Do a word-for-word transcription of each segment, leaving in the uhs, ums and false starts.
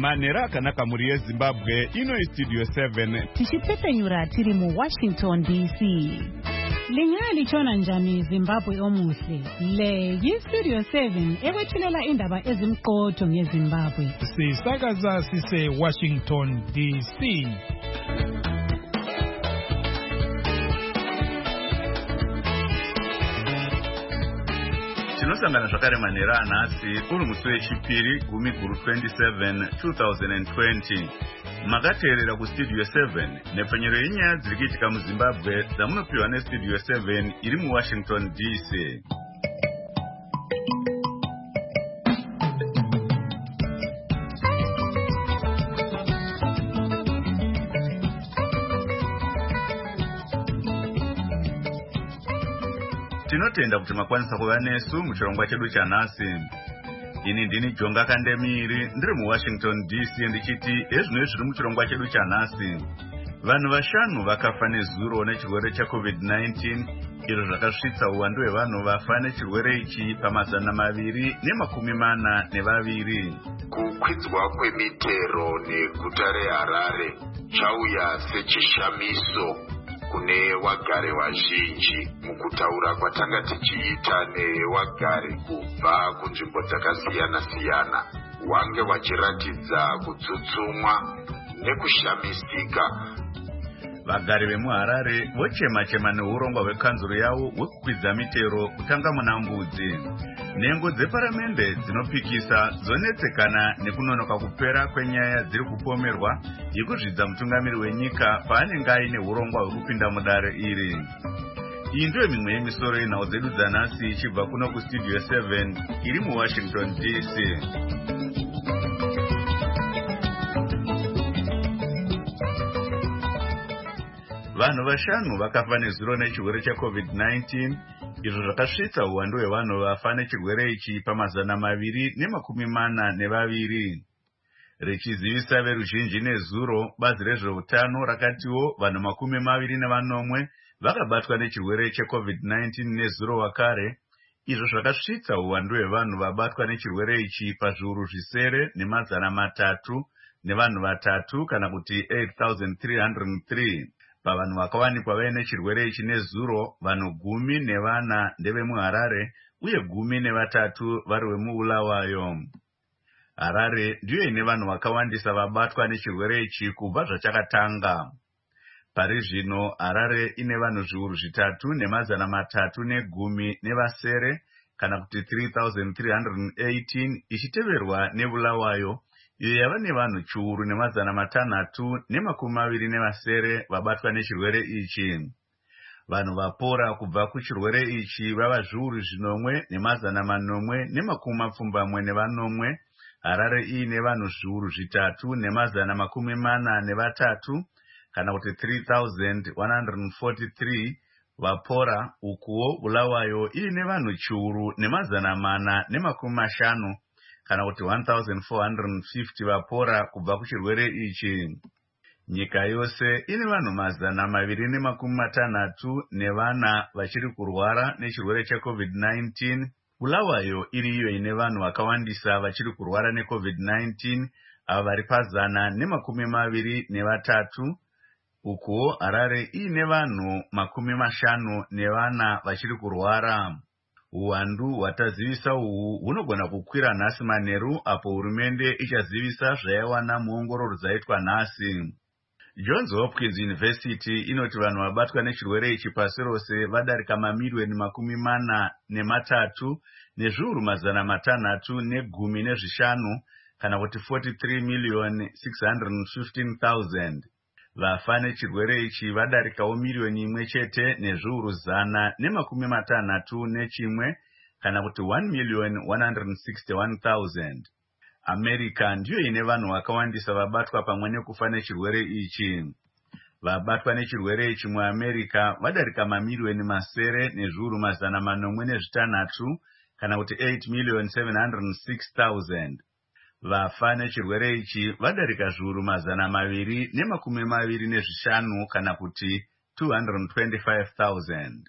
Manera kanaka muri yeZimbabwe ino Studio seven. Tichipfepenyura tiri mu Washington D C. Lingali chona njani Zimbabwe omuhle. Le yi Studio seven ewethulela indaba ezimqotho ngeZimbabwe. Sisakaza sise Washington D C. Tinosangana zvakare Manera anhasi uri musi wechipiri gumi guru twenty-seven twenty twenty. Makateerera kuStudio seven nepfenyero yenyaya dziri kuitika muZimbabwe dzamunopiwa neStudio seven iri muWashington D C. Tinotenda kuti makwanisa kuva nesu muchirongwa chedu chanhasi. Ini ndini Jonga Kandemiri ndiri muWashington D C ndichiti ezvino zviri muchirongwa chedu chanhasi. Vanhu vashanu vakafa nezuro nechirwere cheCovid nineteen, izvo zvakasvitsa uwandu hwevanhu vafa nechirwere ichi pamazana maviri nemakumi mana nevaviri. Kukwidzwa kwemitero neguta reHarare chauya sechishamiso kune wagare vazhinji mukutaura kwatanga tichiita newagare kubva kunzvimbo dzakasiyana siyana wange vachiratidza kutsutsumwa nekushamisika. Vagari vemuHarare vochema chema neurongwa hwekanzuro yavo hwekukwidza mitero kutanga muna Mbudzi. Nhengo dzeparamende dzinopikisa dzonetsekana nekunonoka kupera kwenyaya dziri kupomerwa yekuzvidza mutungamiri wenyika paanenge aine urongwa hwekupinda mudare iri. Iyi ndiyo mimwe yemisoro yenhau dzedu dzanhasi ichibva kuno kuStudio seven iri muWashington D C. Vanhu vashanu vakafa nezuro nechirwere cheCovid nineteen, izvo zvakasvitsa uwandu hwevanhu vafa nechirwere ichi pamazana maviri nemakumi mana nevaviri. Richizivisa veruzhinji nezuro, bazi rezveutano rakatiwo vanhu makumi maviri nevanomwe vakabatwa nechirwere cheCovid nineteen nezuro wakare, izvo zvakasvitsa uwandu hwevanhu vabatwa nechirwere ichi pazviuru zvisere nemazana matatu nevanhu vatatu kana kuti eight thousand three hundred three. Pavanhu vakawanikwa vaine chirwere ichi nezuro, vanhu gumi nevana ndevemuHarare uye gumi nevatatu vari vemuBulawayo. Harare ndiyo ine vanhu vakawandisa vabatwa nechirwere ichi kubva zvachakatanga. Pari zvino Harare ine vanhu zviuru zvitatu nemazana matatu negumi nevasere kana kuti three thousand three hundred eighteen, ichiteverwa neBulawayo iyo yava nevanhu chiuru nemazana matanhatu nemakumi maviri nevasere vabatwa nechirwere ichi. Vanhu vapora kubva kuchirwere ichi vava zviuru zvinomwe nemazana manomwe nemakumi mapfumbamwe nevanomwe. Harare iine vanhu zviuru zvitatu nemazana makumi mana nevatatu kana kuti three thousand one hundred forty-three vapora, ukuwo Bulawayo iine vanhu chiuru nemazana mana nemakumi mashanu kana kuti one thousand four hundred fifty vapora kubva kuchirwere ichi. Nyika yose ine vanhu mazana maviri nemakumi matanhatu nevana vachiri kurwara nechirwere cheCovid nineteen. Bulawayo iri iyo ine vanhu vakawandisa vachiri kurwara neCovid nineteen, ava vari pazana nemakumi maviri nevatatu. Ukuwo Harare iine vanhu makumi mashanu nevana vachiri kurwara. Uwandu hwatazivisa uhu hunogona kukwira nhasi manheru apo hurumende ichazivisa zvaiwana muongororo dzaitwa nhasi. Johns Hopkins University inoti vanhu vabatwa nechirwere ichi pasi rose vadarika mamiliyoni makumi mana nematatu nezviuru mazana matanhatu negumi nezvishanu kana kuti forty-three million six hundred fifteen thousand. Vafa nechirwere ichi vadarikawo miliyoni imwe chete nezviuru zana nemakumi matanhatu nechimwe kana kuti one million one hundred sixty-one thousand. America ndiyo ine vanhu vakawandisa vabatwa pamwe nekufa nechirwere ichi. Vabatwa nechirwere ichi muAmerica vadarika mamiliyoni masere nezviuru mazana manomwe nezvitanhatu kana kuti eight million seven hundred six thousand. Vafa nechirwere ichi vadarika zviuru mazana maviri nemakumi maviri nezvishanu kana kuti two hundred twenty-five thousand.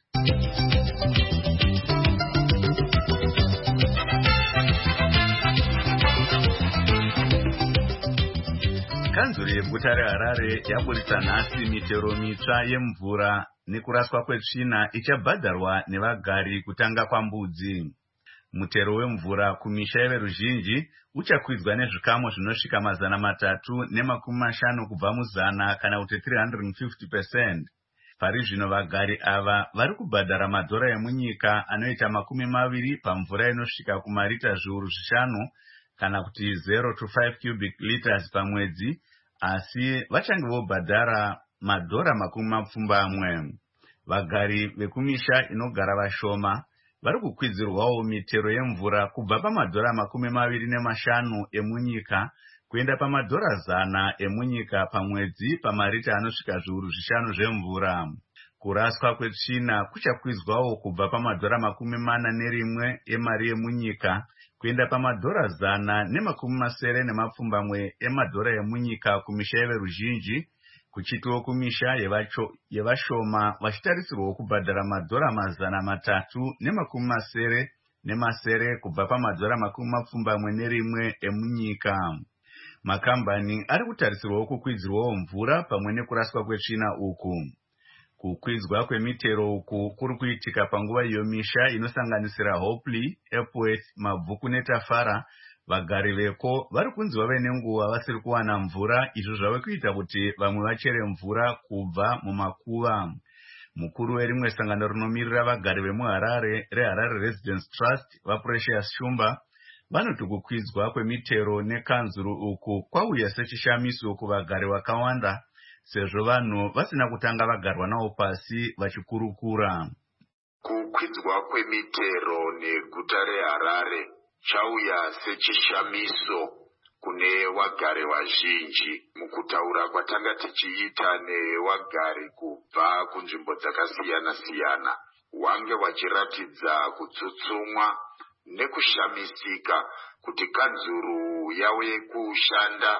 Kanzuru yeguta reHarare yaburitsa nhasi mitero mitsva yemvura nekuraswa kwetsvina ichabhadharwa nevagari kutanga kwambudzi. Mutero wemvura kumisha yeveruzhinji uchakwidzwa nezvikamu zvinosvika mazana matatu nemakumi mashanu kubva muzana kana kuti three hundred fifty percent. Pari zvino vagari ava vari kubhadhara madhora emunyika anoita makumi maviri pamvura inosvika kumarita zviuru zvishanu kana kuti zero to five cubic liters pamwedzi, asi vachange vobhadhara madhora makumi mapfumbamwe. Vagari vekumisha inogara vashoma vari kukwidzirwawo mitero yemvura kubva pamadhora makumi maviri nemashanu emunyika kuenda pamadhora zana emunyika pamwedzi pamarita anosvika zviuru zvishanu zvemvura. Kuraswa kwetsvina kuchakwidzwawo kubva pamadhora makumi mana nerimwe emari yemunyika kuenda pamadhora zana nemakumi masere nemapfumbamwe emadhora emunyika kumisha yeveruzhinji, kuchitiwo kumisha yevashoma vachitarisirwawo kubhadhara madhora mazana matatu nemakumi masere nemasere kubva pamadhora makumi mapfumbamwe nerimwe emunyika. Makambani ari kutarisirwawo kukwidzirwawo mvura pamwe nekuraswa kwetsvina uku. Kukwidzwa kwemitero uku kuri kuitika panguva iyo misha inosanganisira Hopley, Epworth, Mabvuku neTafara vagari veko vari kunzi vave nenguva vasiri kuwana mvura, izvo zvave kuita kuti vamwe vachere mvura kubva mumakuva. Mukuru werimwe sangano rinomirira vagari vemuHarare reHarare Residence Trust vaPrecious Shumba vanoti kukwidzwa kwemitero nekanzuru uku kwauya sechishamiso kuvagari vakawanda, sezvo vanhu vasina kutanga vagarwa navo pasi vachikurukura. Kukwidzwa kwemitero neguta reHarare chauya sechishamiso kune vagari vazhinji mukutaura kwatanga tichiita nevagari kubva kunzvimbo dzakasiyana siyana. Wange vachiratidza kutsutsumwa nekushamisika kuti kanzuru yauye kushanda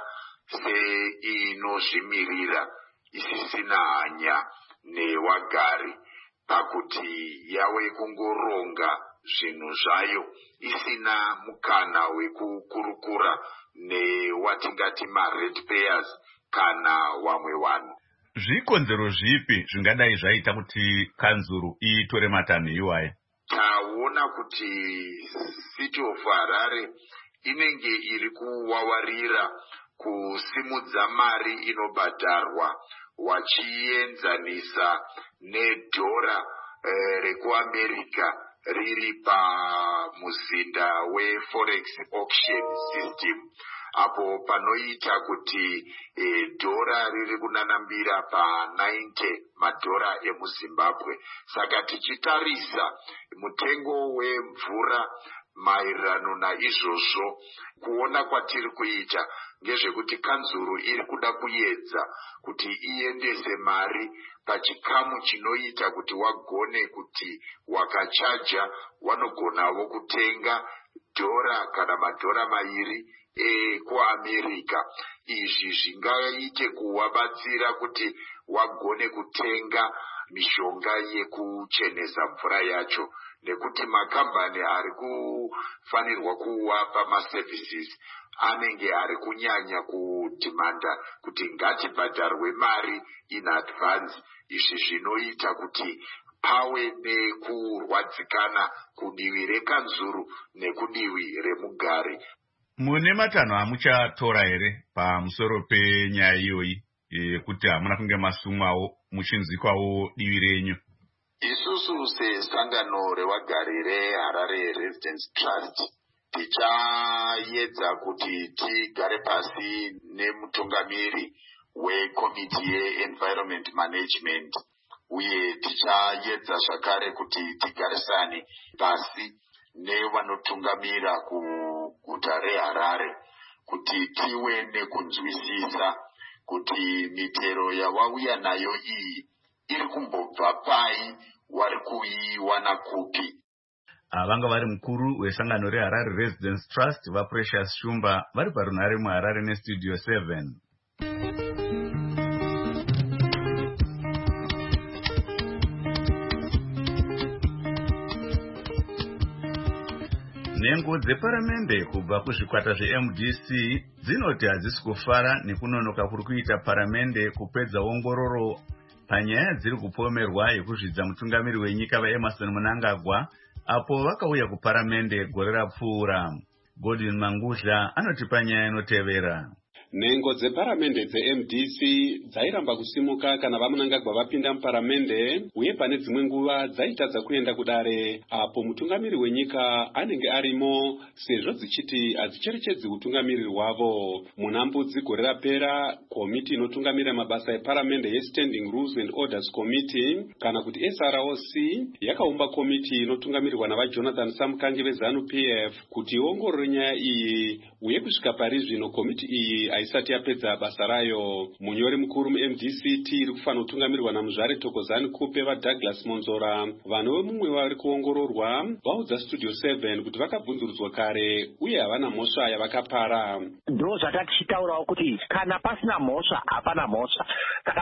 seinozvimirira isisina hanya nevagari pakuti yauye kungoronga zvinhu zvayo isina mukana wekukurukura newatingati maratepayers kana wamwe vanhu. Zvikonzero zvipi zvingadai zvaita kuti kanzuru iitore matanho iwaya? Taona kuti City of Harare inenge iri kuwawarira kusimudza mari inobhadharwa wachienzanisa nedhora eh, rekuAmerica riri pamuzinda weForex auction system, apo panoita kuti e, dhora riri kunanambira pa ninety madhora emuZimbabwe. Saka tichitarisa mutengo wemvura maererano naizvozvo, kuona kwatiri kuita ngezvekuti kanzuru iri kuda kuedza kuti iendese mari pachikamu chinoita kuti wagone kuti wakachaja wanogonawo kutenga dhora kana madhora mairi ekuAmerica. Izvi zvingaite kuwabatsira kuti wagone kutenga mishonga yekuchenesa mvura yacho, nekuti makambani ari kufanirwa kuwapa maservices anenge ari kunyanya kudhimanda kuti ngatibhadharwe mari in advance. Izvi zvinoita kuti pawe nekurwadzikana kudivi rekanzuru nekudivi remugari. Mune matanho amuchatora here pamusoro penyaya iyoyi yekuti hamuna kunge masumwawo muchinzikwawo divi renyu? Isusu sesangano revagari reHarare Residence Trust tichaedza kuti tigare pasi nemutungamiri wekomiti yeEnvironment Management, uye tichaedza zvakare kuti tigarisane pasi nevanotungamira kuguta reHarare kuti tive nekunzwisisa kuti mitero yavauya nayo iyi iri kumbobva pai, wari kuiwana kupi. Vanga vari mukuru wesangano reHarare Residence Trust vaPrecious Shumba vari parunhare muHarare neStudio seven. Nhengo dzeparamende kubva kuzvikwata zve-M D C dzinoti hadzisi kufara nekunonoka kuri kuita paramende kupedza ongororo panyaya dziri kupomerwa yekuzvidza mutungamiri wenyika vaEmmerson Mnangagwa apo vakauya kuparamende gore rapfuura. Godwin Mangudla anotipa nyaya inotevera. Nhengo dzeparamende dze-M D C dzairamba kusimuka kana vaMnangagwa vapinda muparamende, uye pane dzimwe nguva dzaitadza kuenda kudare apo mutungamiri wenyika anenge arimo, sezvo dzichiti hadzicherechedzi utungamiri hwavo. Muna Mbudzi gore rapera, komiti inotungamira mabasa eparamende yeStanding Rules and Orders Committee kana kuti S R O C yakaumba komiti inotungamirirwa navaJonathan Samkangi veZANU P F kuti iongorore nyaya iyi, uye kusvika pari zvino komiti iyi haisati yapedza basa rayo. Munyori mukuru mu-M D C T iri kufanira kutungamirirwa naMuzvare Thokozani Kupe vaDouglas Monzora, vanhu vemumwe vari kuongororwa vaudza Studio seven kuti vakabvunzurudzwa kare uye havana mhosva yavakapara. Ndo zvatichitaurawo kuti kana pasina mhosva hapana mhosva. Saka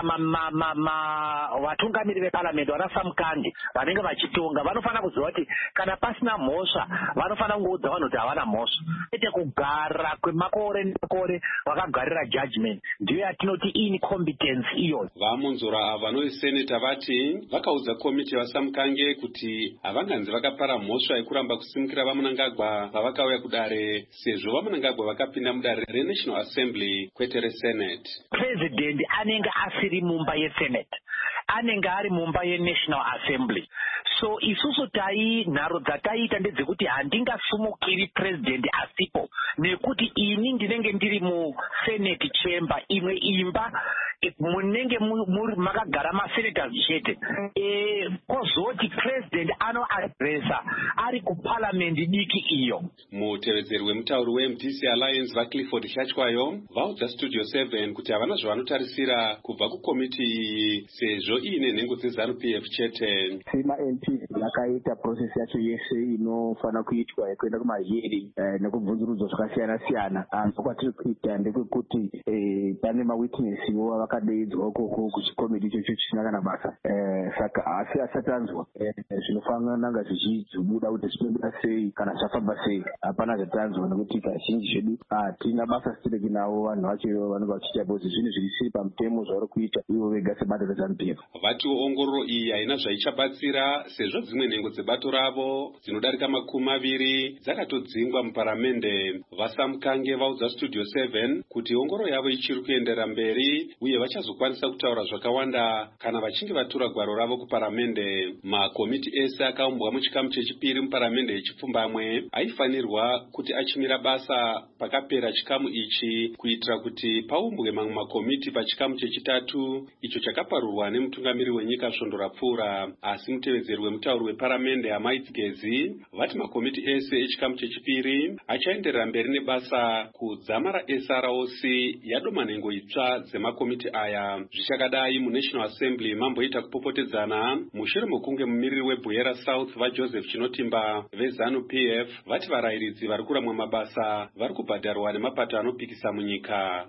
vatungamiri veparamende vana Samkangi vanenge vachitonga vanofanira kuziva kuti kana pasina mhosva vanofanira kungoudza vanhu kuti havana mhosva. Ete kugara kwemakore nemakore vakagarira judgment ndiyo yatinoti incompetence iyo. VaMonzora ava vanoseneta vati vakaudza komiti vaSamkange kuti havanganzi vakapara mhosva yekuramba kusimukira vaMnangagwa pavakauya kudare, sezvo vaMnangagwa vakapinda mudare reNational Assembly kwete reSenate. President anenge asiri mumba yeSenate, anenge ari mumba yeNational Assembly. So isusu tai nharo dzataita ndedzekuti handingasumukiri president asipo, nekuti ini ndinenge ndiri muSenate chamber, imwe imba munenge makagara masenators chete. E, kozoti president anoadresa ari kuparliament diki iyo. Mutevedzeri wemutauri we-M D C Alliance vaClifford Hlachwayo vaudza Studio seven kuti havana zvavanotarisira kubva kukomiti iyi sezvo iine nhengo dzeZANU P F chete. Ma-M P vakaita process yacho yese inofanira kuitwa yekuenda kumahearing nekubvunzurudzo zvakasiyana siyana. Kwatiri kuita ndekuti pane mawitnessiwo vakadaidzwa ukoko kuchikomiti ichocho chisina kana basa. Saka asi asati anzwa zvinofanira nanga zvichizobuda kuti zvinobuda sei kana zvafamba sei. Hapana zvatanzwa nekuti kazhinji zvedu hatina basa sitireki navo vanhu vacho vanenge vachiita bhozi zvinhu zvisiri pamutemo zvavari kuita ivo vega sebato reZANU P F. Vatiwo ongororo iyi haina zvaichabatsira sezvo dzimwe nhengo dzebato ravo dzinodarika makumi maviri dzakatodzingwa muparamende. VaSamkange vaudza Studio seven kuti ongororo yavo ichiri kuendera mberi uye vachazokwanisa kutaura zvakawanda kana vachinge vatura gwaro ravo kuparamende. Makomiti ese akaumbwa muchikamu chechipiri muparamende yechipfumbamwe aifanirwa kuti achimira basa pakapera chikamu ichi kuitira kuti paumbwe mamwe makomiti pachikamu chechitatu icho chakaparurwa nemutungamiri wenyika svondo rapfuura. Asi mutevedzeri wemutauri weparamende Hamaitsigezi vati makomiti ese echikamu chechipiri achaenderera mberi nebasa kudzama raS R O C yadoma nhengo itsva dzemakomiti aya. Zvichakadai muNational Assembly mamboita kupopotedzana mushure mokunge mumiriri weBuyera South vaJoseph Chinotimba veZANU P F vati varayiridzi vari kuramwa mabasa vari kubhadharwa nemapato anopikisa munyika.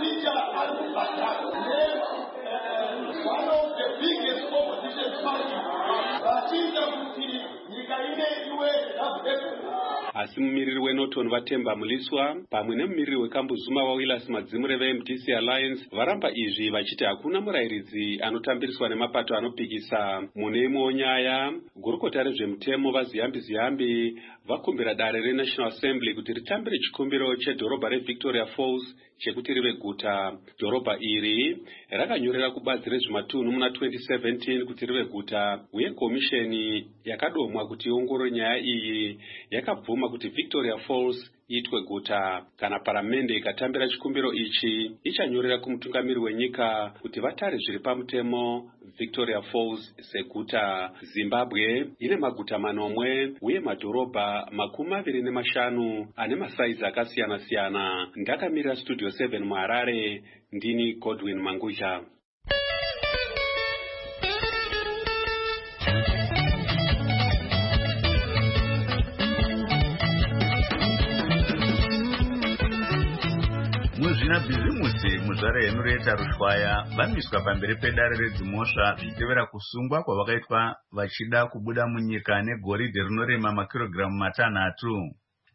Asi mumiriri weNorton vaTemba Muliswa pamwe nemumiriri weKambuzuma vaWillis Madzimure ve-M D C Alliance varamba izvi vachiti hakuna murayiridzi anotambiriswa nemapato anopikisa. Mune imwewo nyaya, gurukota rezvemutemo vaZiyambi Ziyambi vakumbira dare reNational Assembly kuti ritambire chikumbiro chedhorobha reVictoria Falls chekuti rive guta. Dhorobha iri rakanyorera kubazi rezvematunhu muna twenty seventeen kuti rive guta, uye komisheni yakadomwa kuti iongorore nyaya iyi yakabvuma kuti Victoria Falls iitwe guta. Kana paramende ikatambira chikumbiro ichi ichanyorera kumutungamiri wenyika kuti vatare zviri pamutemo Victoria Falls seguta. Zimbabwe ine maguta manomwe uye madhorobha makumi maviri nemashanu ane masaizi akasiyana siyana. Ndakamirira Studio seven muHarare, ndini Godwin Mangudla. Muzvina bhizimusi Muzvare Henrietta Rushwaya vamiswa pamberi pedare redzimhosva zvichitevera kusungwa kwavakaitwa vachida kubuda munyika negoridhe rinorema makirogiramu matanhatu.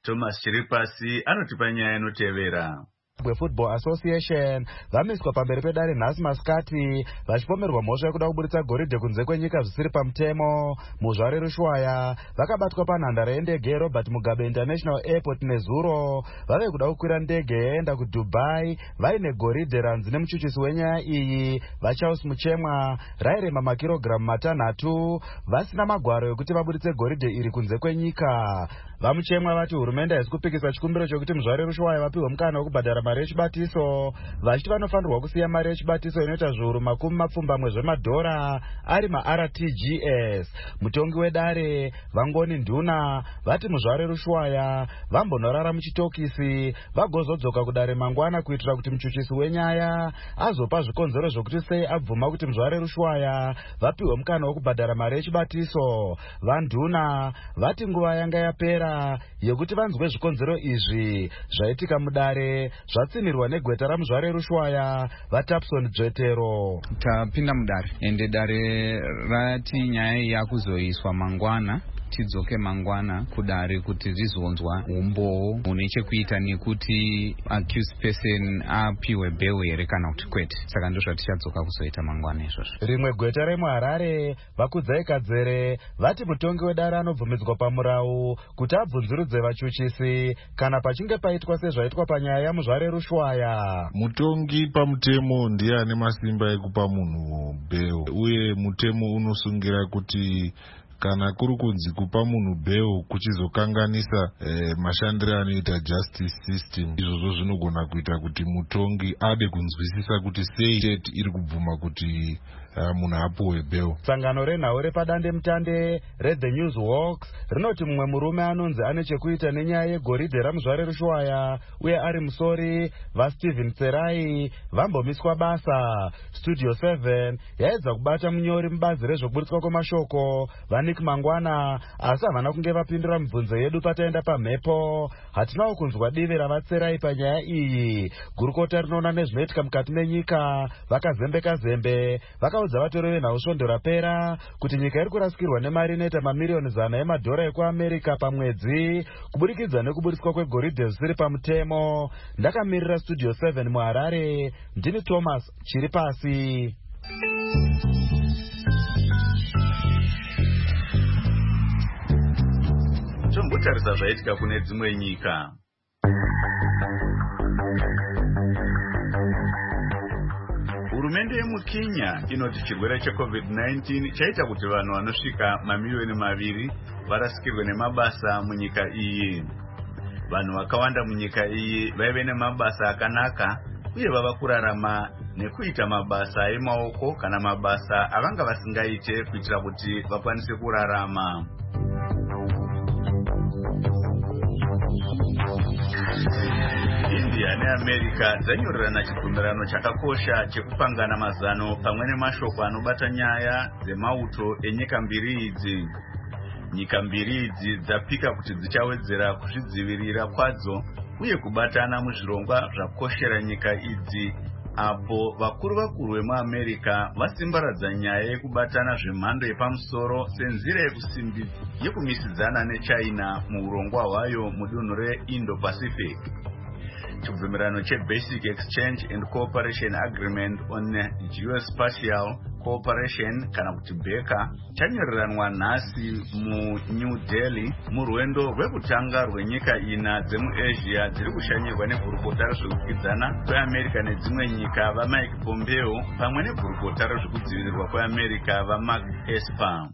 Thomas Chiripasi anotipa nyaya inotevera. Football Association vamiswa pamberi pedare nhasi masikati vachipomerwa mhosva yekuda kuburitsa goridhe kunze kwenyika zvisiri pamutemo. Muzvare Rushwaya vakabatwa panhandare yendege Robert Mugabe International Airport nezuro vave kuda kukwira ndege yaenda kuDubai vaine goridhe ranzi nemuchuchisi wenyaya iyi vaCharles Muchemwa rairema makirogiramu matanhatu vasina magwaro ekuti vaburitse goridhe iri kunze kwenyika. VaMuchemwa vati hurumende haisi kupikisa chikumbiro chokuti Muzvare Rushwaya vapiwe mukana wekubhadhara mari yechibatiso, vachiti vanofanirwa kusiya mari yechibatiso inoita zviuru makumi mapfumbamwe zvemadhora ari ma-R T G S. Mutongi wedare Vangoni Nduna vati Muzvare Rushwaya vambonorara muchitokisi vagozodzoka kudare mangwana kuitira kuti muchuchisi wenyaya azopa zvikonzero zvokuti sei abvuma kuti Muzvare Rushwaya vapiwe mukana wekubhadhara mari yechibatiso. VaNduna vati nguva yanga yapera yekuti vanzwe zvikonzero izvi zvaitika mudare zvatsinirwa negweta raMuzvare Rushwaya vaTapson Dzvetero. Tapinda mudare ende dare rati nyaya yakuzoiswa mangwana tidzoke mangwana kudare kuti rizonzwa umbowo une chekuita nekuti accused person apiwe bail here kana kuti kwete. Saka ndizvo tichadzoka kuzoita mangwana izvozvo. Rimwe gweta remuHarare Vakudzai Kadzere vati mutongi wedare anobvumidzwa pamurau kuti abvunzurudze vachuchisi kana pachinge paitwa sezvaitwa panyaya yaMuzvare Rushwaya. Mutongi pamutemo ndiye ane masimba ekupa munhu bail, uye mutemo unosungira kuti kana kuri kunzi kupa munhu bail kuchizokanganisa eh, mashandiro anoita justice system, izvozvo zvinogona kuita kuti mutongi ade kunzwisisa kuti sei state iri kubvuma kuti uh, munhu apuwe bail. Sangano renhau repadande mutande reThe News Hawks rinoti mumwe murume anonzi ane chekuita nenyaya yegoridhe raMuzvare Rushwaya uye ari musori vaStephen Tserai vambomiswa basa. Studio seven yaedza kubata munyori mubazi rezvokuburitswa kwemashoko Vanik Mangwana asi havana kunge vapindura mibvunzo yedu pataenda pamhepo. Hatinawo kunzwa divi ravaTserai panyaya iyi. Gurukota rinoona nezvinoitika mukati menyika vakazembeka zembe vakaudza vatori venhau svondo rapera kuti nyika iri kurasikirwa nemari inoita mamiriyoni zana emadhora ekuAmerika pamwedzi kuburikidza nekuburitswa kwegoridhe zvisiri pamutemo. Ndakamirira Studio seven muHarare, ndini Thomas Chiripasi. Tombotarisa zvaitika kune dzimwe nyika. Hurumende yemuKenya inoti chirwere cheCovid nineteen chaita kuti vanhu vanosvika mamiliyoni maviri varasikirwe nemabasa munyika iyi. Vanhu vakawanda munyika iyi vaive nemabasa akanaka uye vava kurarama nekuita mabasa emaoko kana mabasa avanga vasingaite kuitira kuti vakwanise kurarama. India neAmerica dzanyorerana chibvumirano chakakosha chekupangana mazano pamwe nemashoko anobata nyaya dzemauto enyika mbiri idzi. Nyika mbiri idzi dzapika kuti dzichawedzera kuzvidzivirira kwadzo uye kubatana muzvirongwa zvakoshera nyika idzi, apo vakuru vakuru vemuAmerica vasimbaradza nyaya yekubatana zvemhando yepamusoro senzira yekumisidzana neChina muurongwa hwayo mudunhu reIndo-Pacific. Chibvumirano cheBasic Exchange and Cooperation Agreement on Geospatial Cooperation kana kuti BECA chanyoreranwa nhasi muNew Delhi murwendo rwekutanga rwenyika ina dzemuAsia dziri kushanyirwa negurukota rezvekukwikwidzana kweAmerica nedzimwe nyika vaMike Pompeo pamwe negurukota rezvekudzivirirwa kweAmerica vaMark Esper.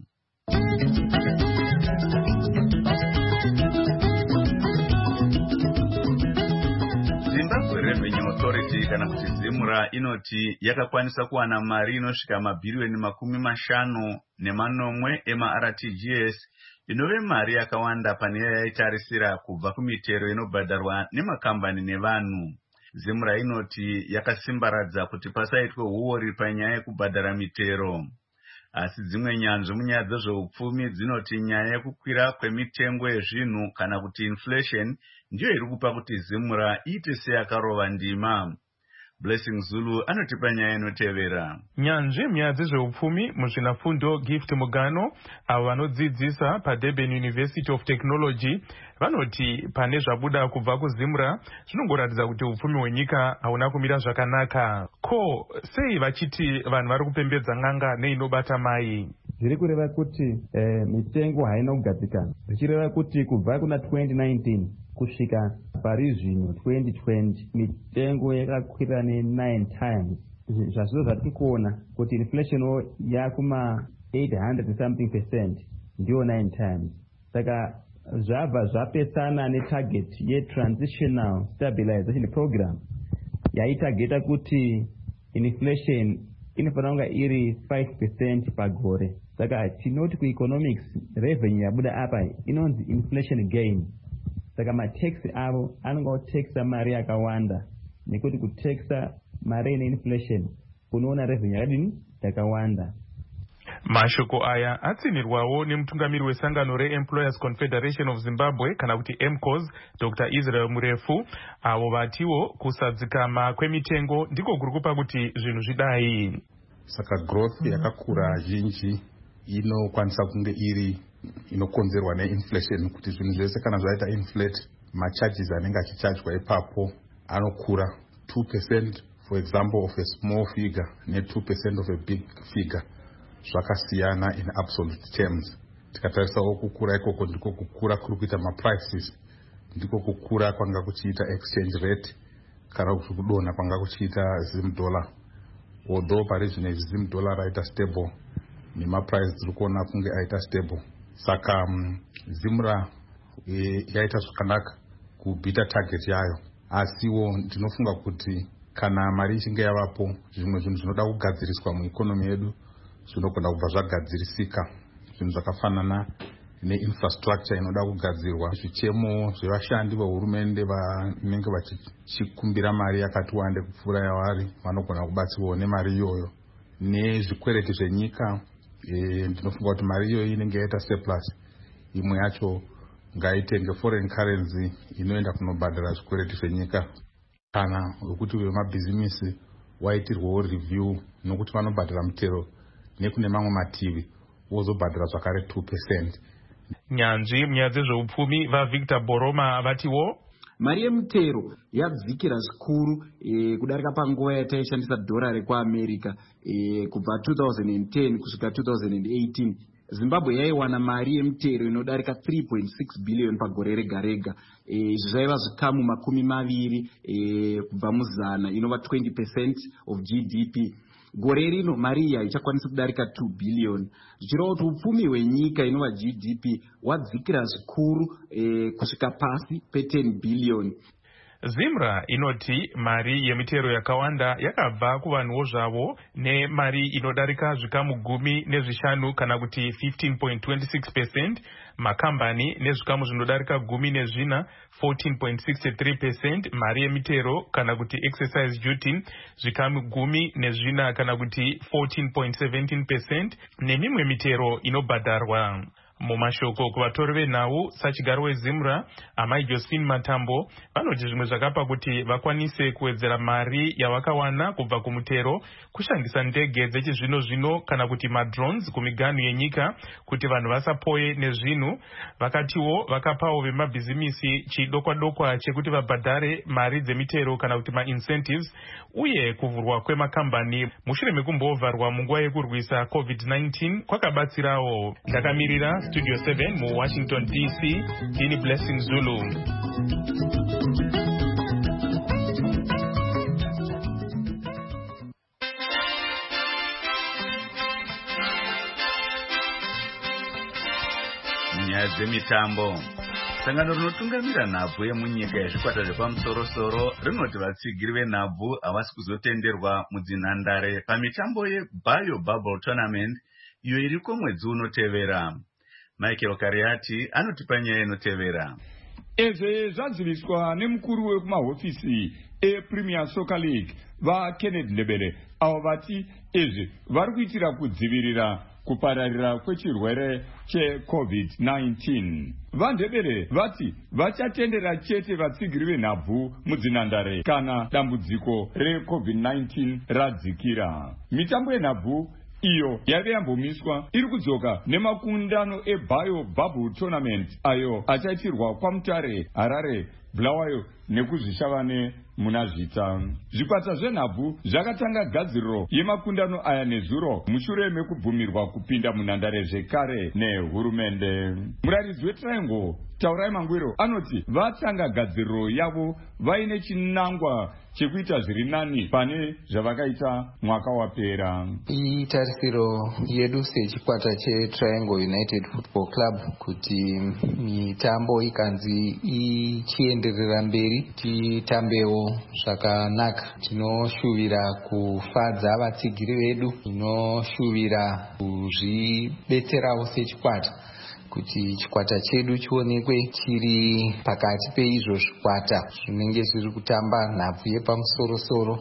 Zimbabwe Revenue Authority kana kuti ZIMRA inoti yakakwanisa kuwana mari inosvika mabhiriyoni makumi mashanu nemanomwe ema-R T G S inove mari yakawanda pane yaitarisira kubva kumitero inobhadharwa nemakambani nevanhu. ZIMRA inoti yakasimbaradza kuti pasaitwe huori panyaya yekubhadhara mitero. Asi dzimwe nyanzvi munyaya dzezveupfumi dzinoti nyaya yekukwira kwemitengo yezvinhu kana kuti inflation ndiyo iri kupa kuti ZIMRA iite seyakarova ndima. Blessing Zulu anotipa nyaya inotevera. Nyanzvi munyaya dzezveupfumi muzvinafundo Gift Mugano avo vanodzidzisa paDurban University of Technology vanoti pane zvabuda kubva kuZimra zvinongoratidza kuti upfumi hwenyika hauna kumira zvakanaka. Ko sei vachiti vanhu vari kupembedza n'anga neinobata mai? Zviri kureva kuti eh, mitengo haina kugadzikana, zvichireva kuti kubva kuna twenty nineteen kusvika pari zvino twenty twenty mitengo yakakwira ne nine times. Zvazvo zvatiri kuona kuti inflation yakuma eight hundred and something percent ndiyo nine times. Saka zvabva zvapesana netarget ye-transitional stabilization program yaitageta kuti inflation inofanira kunga iri five percent pagore. Saka tinoti kueconomics revenue yabuda apa inonzi inflation gain. Saka mataxi avo anonga otaxa mari yakawanda nekuti kutaxa mari ine inflation kunoona revenue yakadini yakawanda. Mashoko aya atsimirwawo nemutungamiri wesangano reEmployers Confederation of Zimbabwe kana kuti M C O S Doctor Israel Murefu avo vatiwo kusadzikama kwemitengo ndiko kuri kupa kuti zvinhu zvidai. Saka growth yakakura zhinji inokwanisa kunge iri inokonzerwa neinflation, kuti zvinhu zvese kana zvaita inflate macharges anenge achichajwa ipapo anokura. Two percent for example of a small figure ne two percent of a big figure zvakasiyana in absolute terms. Tikatarisawo kukura ikoko ndiko kukura kuri kuita maprices, ndiko kukura kwanga kuchiita exchange rate kana kuti kudonha kwanga kuchiita zim dollar. Although pari zvino zim dollar raita stable nemaprice tiri kuona kunge aita stable. Saka um, Zimra e, yaita zvakanaka kubita target yayo, asiwo ndinofunga kuti kana mari ichinge yavapo zvimwe zvinhu zvinoda kugadziriswa mueconomy yedu zvinogona kubva zvagadzirisika. Zvinhu zvakafanana neinfrastructure inoda kugadzirwa, zvichemo zvevashandi vehurumende vanenge vachikumbira mari yakati wande kupfuura yavari vanogona kubatsirwawo nemari iyoyo. Nezvikwereti zvenyika e, ndinofunga kuti mari iyoyo inenge yaita surplus, imwe yacho ngaitenge foreign currency inoenda kunobhadhara zvikwereti zvenyika. Kana wekuti wemabhizimisi waitirwawo review nokuti vanobhadhara mutero nekune mamwe mativi wozobhadhara zvakare two percent. Nyanzvi munyaya dzezveupfumi vaVictor Boroma vatiwo mari yemutero yadzikira zvikuru e, kudarika panguva yataishandisa dhora rekuAmerica e, kubva two thousand ten kusvika two thousand eighteen. Zimbabwe yaiwana mari yemutero inodarika three point six billion pagore rega rega. Izvi e, zvaiva zvikamu makumi maviri e, kubva muzana inova twenty percent of G D P. Gore rino mari iyi haichakwanisi kudarika two billion. Zvichireva kuti upfumi hwenyika inova G D P wadzikira zvikuru e, kusvika pasi pe ten billion. Zimra inoti mari yemitero yakawanda yakabva kuvanhuwo zvavo nemari inodarika zvikamu gumi nezvishanu kana kuti fifteen point two six percent, makambani nezvikamu zvinodarika gumi nezvina fourteen point six three percent, mari yemitero kana kuti exercise duty zvikamu gumi nezvina kana kuti fourteen point one seven percent, nemimwe mitero inobhadharwa. Mumashoko kuvatori venhau sachigaro weZimra amai Josephine Matambo vanoti zvimwe zvakapa kuti vakwanise kuwedzera mari yavakawana kubva kumutero kushandisa ndege dzechizvino zvino kana kuti madrones kumiganhu yenyika kuti vanhu vasapoye nezvinhu. Vakatiwo vakapawo vemabhizimisi chidokwa dokwa chekuti vabhadhare mari dzemitero kana kuti maincentives, uye kuvhurwa kwemakambani mushure mekumbovharwa munguva yekurwisa covid nineteen kwakabatsirawo. Ndakamirira Studio seven mu Washington D C, Dini Blessing Zulu. Nyaya dzemitambo. Sangano rinotungamira nhabvu yemunyika yezvikwata zvepamusoro-soro rinoti vatsigiri venhabvu havasi kuzotenderwa mudzinhandare pamitambo yeBio Bubble Tournament iyo iriko mwedzi unotevera. Michael Kariati anotipa nyaya inotevera. Izvi zvaziviswa nemukuru wekumahofisi ePremier Soccer League vaKenneth Ndebele, avo vati izvi vari kuitira kudzivirira kupararira kwechirwere checovid nineteen. Vandebere vati vachatendera chete vatsigiri venhabvu mudzinhandare kana dambudziko recovid nineteen radzikira. Mitambo yenhabvu iyo yave yambomiswa iri kudzoka nemakundano ebio bubble tournament ayo achaitirwa kwaMutare, Harare, Bulawayo nekuzvishavane muna Zvita. Zvikwata zvenhabvu zvakatanga gadziriro yemakundano aya nezuro mushure mekubvumirwa kupinda munhandare zvekare nehurumende. Muraridzi weTriangle Taurai Mangwiro anoti vatanga gadziriro yavo vaine chinangwa chekuita zviri nani pane zvavakaita mwaka wapera. Itarisiro yedu sechikwata cheTriangle United Football Club kuti mitambo ikanzi ichienderera mberi titambewo zvakanaka. Tinoshuvira kufadza vatsigiri vedu, tinoshuvira kuzvidetserawo sechikwata kuti chikwata chedu chionekwe chiri pakati peizvo zvikwata zvinenge zviri kutamba nhabvu yepamusoro-soro.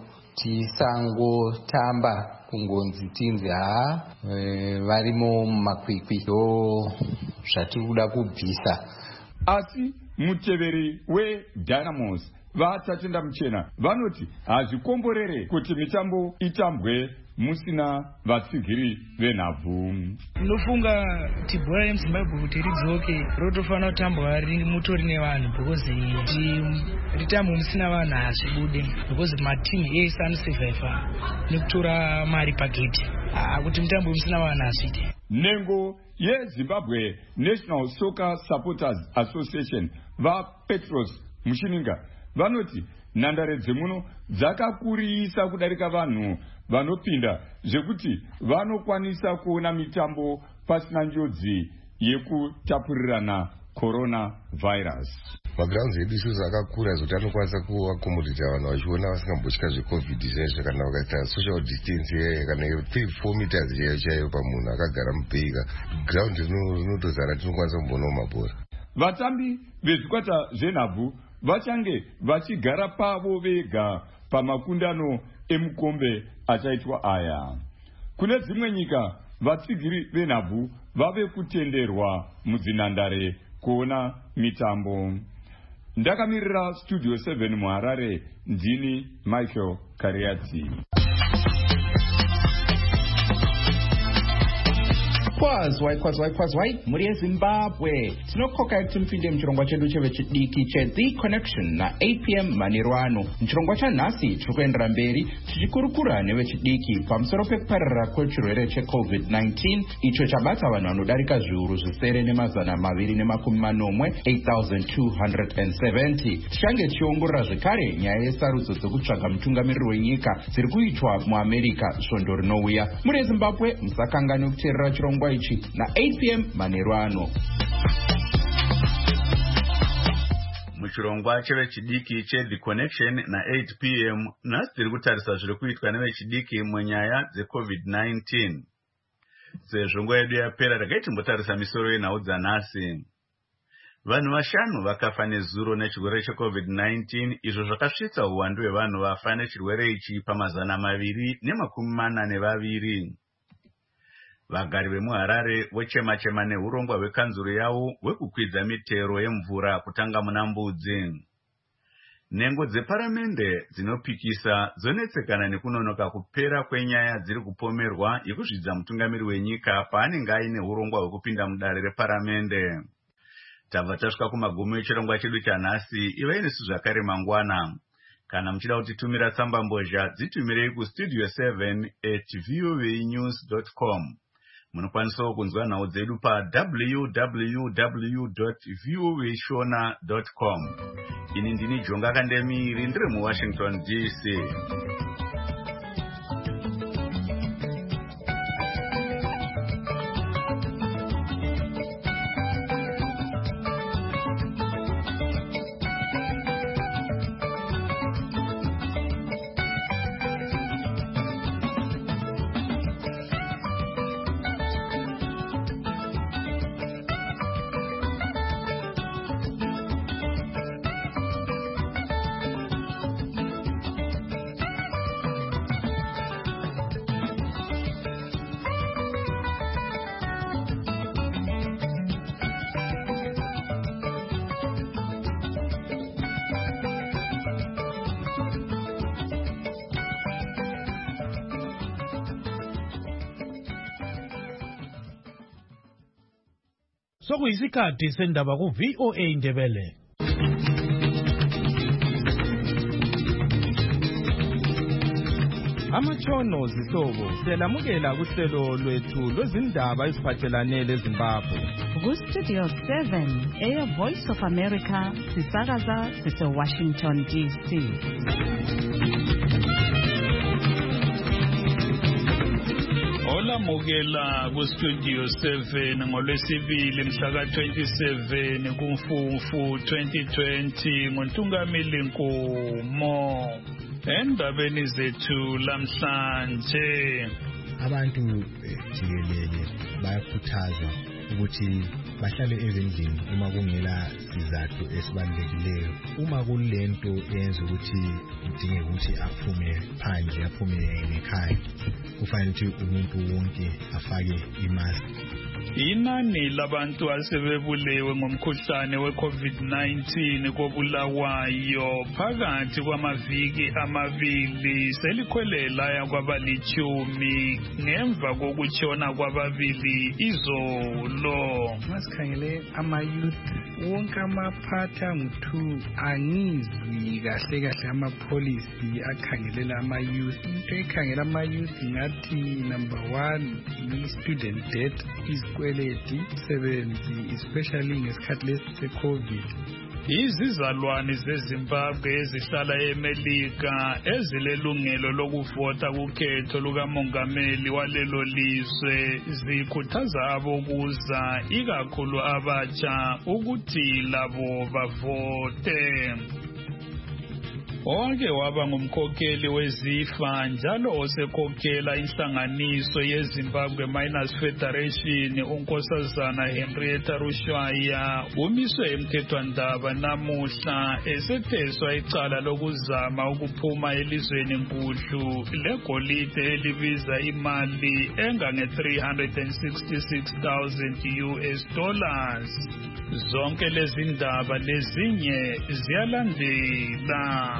Tisangotamba kungonzi tinzi haa e, varimo mumakwikwi ndo zvatiri kuda kubvisa. Asi muteveri weDynamos vatatenda muchena vanoti hazvikomborere kuti mitambo itambwe musina vatsigiri venhabvu. Ndinofunga kuti bhora remuZimbabwe kuti ridzoke rotofanira kutambwa mutori nevanhu because kuti ritambwe musina vanhu hazvibude because matimu ese anosevhaiva nekutora mari pagedhi. Kuti mitambo musina vanhu hazviite. Nhengo yeZimbabwe National Soccer Supporters Association vaPetros Mushininga vanoti nhandare dzemuno dzakakurisa kudarika vanhu vanopinda zvekuti vanokwanisa kuona mitambo pasina njodzi yekutapurirana coronavirus. Magrounds edu isusu akakura zvekuti anokwanisa kuakomodita vanhu vachiona vasingambotya zvecovid zvaizvo kana vakaita social distance kana three four meters chaiyo chaiyo pamunhu akagara mubheka ground rinotozara tinokwanisa kumbonawo mabhora. Vatambi vezvikwata zvenhabvu vachange vachigara pavo vega pamakundano emukombe achaitwa aya. Kune dzimwe nyika vatsigiri venhabvu vave kutenderwa mudzinhandare kuona mitambo. Ndakamirira Studio seven muHarare, ndini Michael Kariati. Kwazwai kwazwai kwazwai muri yeZimbabwe tinokoka kuti mupinde muchirongwa chedu chevechidiki cheThe Connection na eight p m manheru ano. Muchirongwa chanhasi tiri kuendera mberi tichikurukura nevechidiki pamusoro pekupararira kwechirwere checovid nineteen icho chabata vanhu vanodarika zviuru zvisere nemazana maviri nemakumi manomwe eight thousand two hundred seventy. Tichange tichiongorora zvekare nyaya yesarudzo dzekutsvaga mutungamiriri wenyika dziri kuitwa muAmerica svondo rinouya. Muri yeZimbabwe musakanganwe kuteerera chirongwa ichi na eight p m manheru ano. Muchirongwa chevechidiki cheThe Connection na eight p m nhasi tiri kutarisa zviri kuitwa nevechidiki munyaya dzecovid nineteen. Sezvo nguva yedu yapera takaitimbotarisa misoro yenhau dzanhasi. Vanhu vashanu vakafa nezuro nechirwere checovid nineteen izvo zvakasvitsa uwandu hwevanhu vafa nechirwere ichi pamazana maviri nemakumi mana nevaviri. Vagari vemuHarare vochema-chema neurongwa hwekanzuro yavo hwekukwidza mitero yemvura kutanga muna Mbudzi. Nhengo dzeparamende dzinopikisa dzonetsekana nekunonoka kupera kwenyaya dziri kupomerwa yekuzvidza mutungamiri wenyika paanenge aine urongwa hwekupinda mudare reparamende. Tabva tasvika kumagumo echirongwa chedu chanhasi. Ivai nesu zvakare mangwana. Kana muchida kutitumira tsamba mbozha dzitumirei kustudio seven at voanews dot com. Munokwanisawo kunzwa nhau dzedu pa w w w dot voashona dot com. Ini ndini Jonga Kandemiri ndiri muWashington D C. sokuyisikhathi sendaba ku V O A Ndebele. Amatshono zihlobo selamukela kuhlelo lwethu lwezindaba eziphathelane leZimbabwe. Ku Studio seven, Air Voice of America, sisakaza sise Washington D C. Olamukela ku Studio seven ngolwesibili mhla ka twenty-seven kuMfumfu twenty twenty ngoNtungamili Nkomo. Endabeni zethu lamhlanje abantu jikelele bayakhuthazwa ukuthi bahlale ezindlini uma kungela izathu esibalulekileyo. Uma kulento eyenza ukuthi udinge ukuthi aphume phandle aphume ekhaya, kufanele ukuthi umuntu wonke afake imask. Inani labantu asebebulewe ngomkhuhlane we-COVID nineteen kobulawayo phakathi kwamaviki amabili selikhwelela yakwabalichumi ngemva kokutshona kwababili izolo. Masikhangele ama-youth wonke amaphatha ngu-two angizwi kahle kahle amapolicy akhangelela ama-youth. Into ekhangela ama-youth ngathi number one i-student debt, izikweleti, sebenzi, especially ngesikhathi lesi se-COVID. Izizalwane zeZimbabwe ezihlala eMelika ezilelungelo lokuvota kukhetho lukamongameli walelo lizwe zikhuthaza abokuza ikakhulu abatsha ukuthi labo bavote. Onke waba ngumkhokheli wezifa njalo osekhokhela inhlanganiso yeZimbabwe Miners Federation unkosazana Henrietta Rushwaya umiswe emthethwandaba namuhla esetheswa icala lokuzama ukuphuma elizweni nkudlu legolide elibiza imali engange three hundred sixty-six thousand U S dollars. Zonke lezi ndaba lezinye ziyalandela.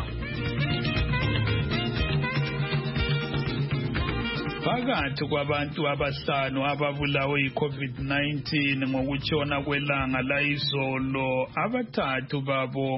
Phakathi kwabantu abahlanu ababulawe yi-COVID nineteen ngokutshona kwelanga layizolo, abathathu babo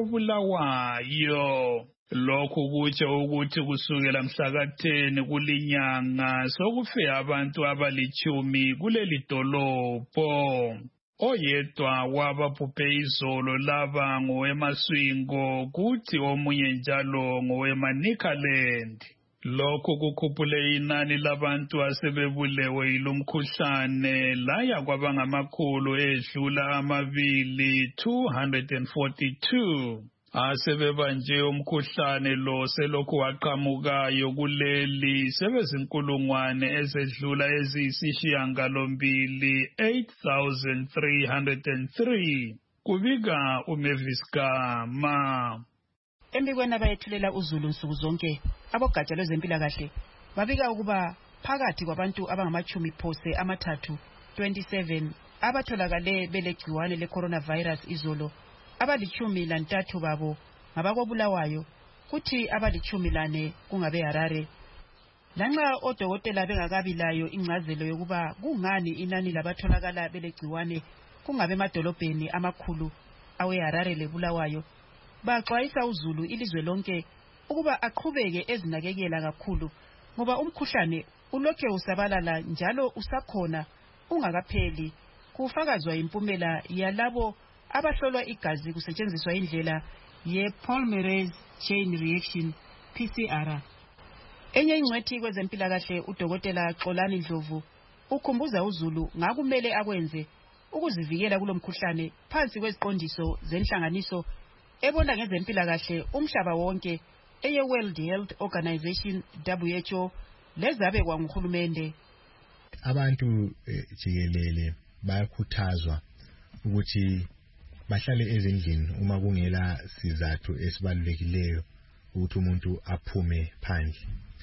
ngabakobulawayo. Lokhu kutsho ukuthi kusukela mhla ka ten kulinyanga sokufe abantu abalichumi kuleli dolobho. Oyedwa wababhubhe izolo laba ngoweMaswingo kuthi omunye njalo ngoweManicaland. Lokhu kukhuphule inani labantu asebebulewe yilomkhuhlane laya kwabangamakhulu edlula amabili two hundred forty-two. Asebebanje umkhuhlane lo selokhu waqhamukayo kuleli sebezinkulungwane ezedlula eziyisishiyangalombili eight thousand three hundred three. Kubika uMavis Gama. Embikweni abayethulela uZulu nsuku zonke, abogatsha lwezempilakahle babika ukuba phakathi kwabantu abangamachumi phose amathathu twenty-seven abatholakale belegciwane le-coronavirus izolo, abalichumi lantathu babo ngabakobulawayo kuthi abalichumi lane kungabe Harare. Lanxa odokotela bengakabi layo ingcazelo yokuba kungani inani labatholakala belegciwane kungabe emadolobheni amakhulu aweHarare leBulawayo, baxwayisa uZulu ilizwe lonke ukuba aqhubeke ezinakekela kakhulu ngoba umkhuhlane ulokhe usabalala njalo usakhona ungakapheli. Kufakazwa impumela yalabo abahlolwa igazi kusetshenziswa indlela ye-polymerase chain reaction P C R. Enye ingcwethi kwezempilakahle udokotela Xolani Ndlovu ukhumbuza uZulu ngakumele akwenze ukuzivikela kulomkhuhlane phansi kweziqondiso zenhlanganiso ebona ngezempilakahle umhlaba wonke eye-World Health Organization W H O lezabe kwanguhulumende. Abantu jikelele bayakhuthazwa ukuthi bahlale ezindlini uma kungela sizathu esibalulekileyo ukuthi umuntu aphume phandle.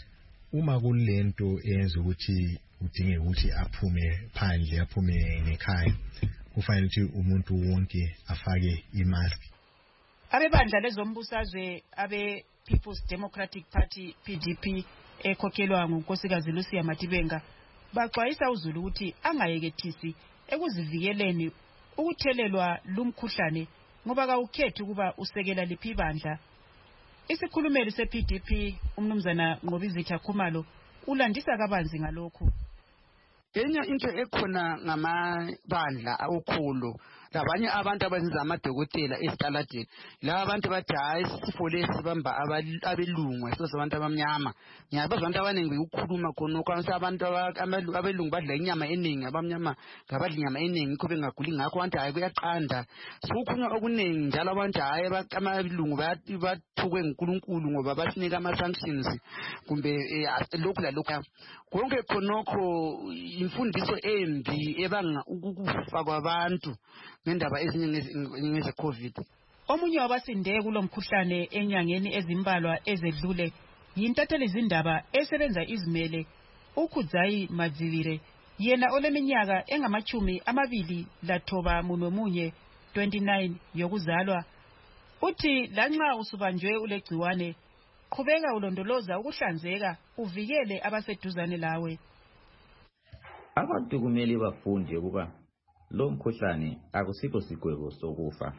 Uma kulento eyenza ukuthi udinge ukuthi aphume phandle aphume nekhaya, kufanele ukuthi umuntu wonke afake imask. Abebandla lezombusazwe abe People's Democratic Party P D P ekhokhelwa ngunkosikazi Lucia Matibenga baxwayisa uZulu ukuthi angayekethisi ekuzivikeleni ukuthelelwa lumkhuhlane ngoba kawukhethi ukuba usekela liphi ibandla. Isikhulumeli se-P D P umnumzana Nqobizitha Khumalo ulandisa kabanzi ngalokho. Enye into ekhona ngamabandla awukhulu labanye abantu abenza amadokotela esitaladeni laba abantu bathi hayi isifo lesi bamba abelungu esoze abantu abamnyama ngiyabaza abantu abaningi ukukhuluma khona kwanisa abantu abelungu badla inyama eningi abamnyama ngabadla inyama eningi kube ngaguli ngakho abantu hayi kuyaqanda sikukhona okuningi njalo abantu hayi abelungu bathukwe nguNkulunkulu ngoba basinika ama sanctions kumbe lokhu la lokhu konke khonokho imfundiso embi ebanga ukukufa kwabantu ngendaba ezinye ngeze COVID. Omunye wabasinde kulomkhuhlane enyangeni ezimbalwa ezedlule yintatheli izindaba esebenza izimele uKhudzayi Madzivire yena oleminyaka engamachumi amabili lathoba munwemunye twenty-nine yokuzalwa uthi lanxa usubanjwe ulegciwane qhubeka ulondoloza ukuhlanzeka uvikele abaseduzane lawe. Abantu kumele bafunde ukuba lo mkhuhlane akusikho sigwebo sokufa.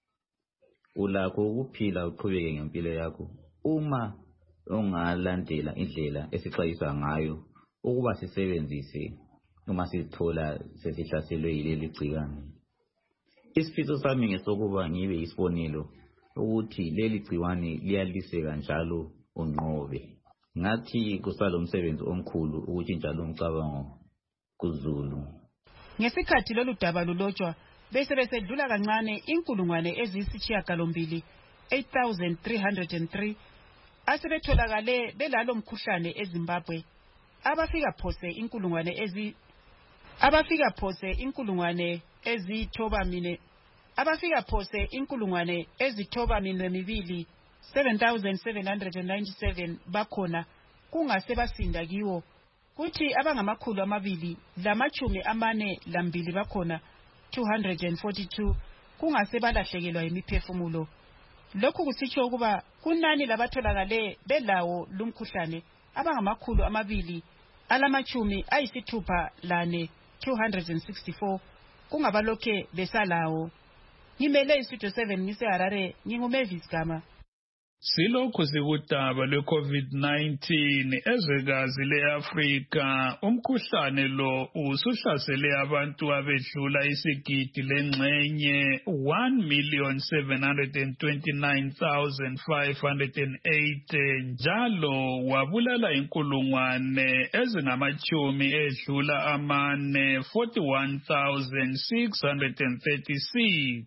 Ulakho ukuphila uqhubeke ngempilo yakho uma ungalandela indlela esixwayiswa ngayo ukuba sisebenzise uma sithola sesihlaselwe yileli gciwane. Isifiso sami ngesokuba ngibe isibonelo ukuthi leli gciwane liyaliseka njalo unqobe. Ngathi kusalo umsebenzi omkhulu ukuthi njalo umcabango kuZulu. Ngesikhathi lolu daba lulotshwa bese besedlula kancane inkulungwane eziyisishiyagalombili eight thousand three hundred three asebetholakale belalo mkhuhlane eZimbabwe abafika phose inkulungwane ezi abafika phose inkulungwane ezithoba mine abafika phose inkulungwane ezithoba minwe mibili seven thousand seven hundred ninety-seven bakhona kungase basinda kiwo kuthi abangamakhulu amabili lamachumi amane lambili bakhona two hundred forty-two kungase balahlekelwa imiphefumulo. Lokhu kusitsho ukuba kunani labatholakale belawo lumkhuhlane abangamakhulu amabili alamachumi ayisithupha lane two hundred sixty-four kungabalokhe besalawo. Ngimele istudio seven ngiseHarare nginguMavis Gama. Silokhu sikudaba lwe-COVID nineteen ezwekazi le-Afrika umkhuhlane lo usuhlasele abantu abedlula isigidi lengxenye one million seven hundred twenty-nine thousand five hundred eight njalo wabulala inkulungwane ezingamachumi edlula amane forty-one thousand six hundred thirty-six.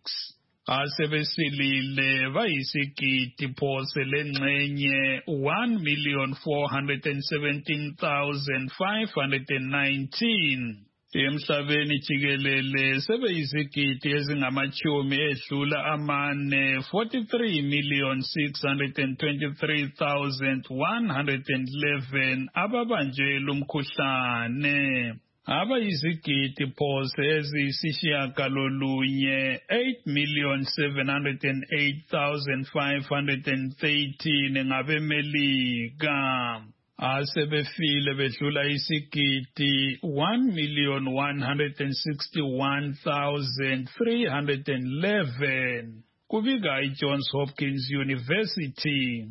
Asebesilile bayisigidi phose lengxenye one million four hundred seventeen thousand five hundred nineteen. Emhlabeni jikelele sebeyizigidi ezingamachumi edlula amane forty-three million six hundred twenty-three thousand one hundred eleven ababanjwe lumkhuhlane. Abayizigidi phose eziyisishiyagalolunye eight million seven hundred eight thousand five hundred thirteen ngabemelika. Asebefile bedlula isigidi one million one hundred sixty-one thousand three hundred eleven. Kubika iJohns Hopkins University.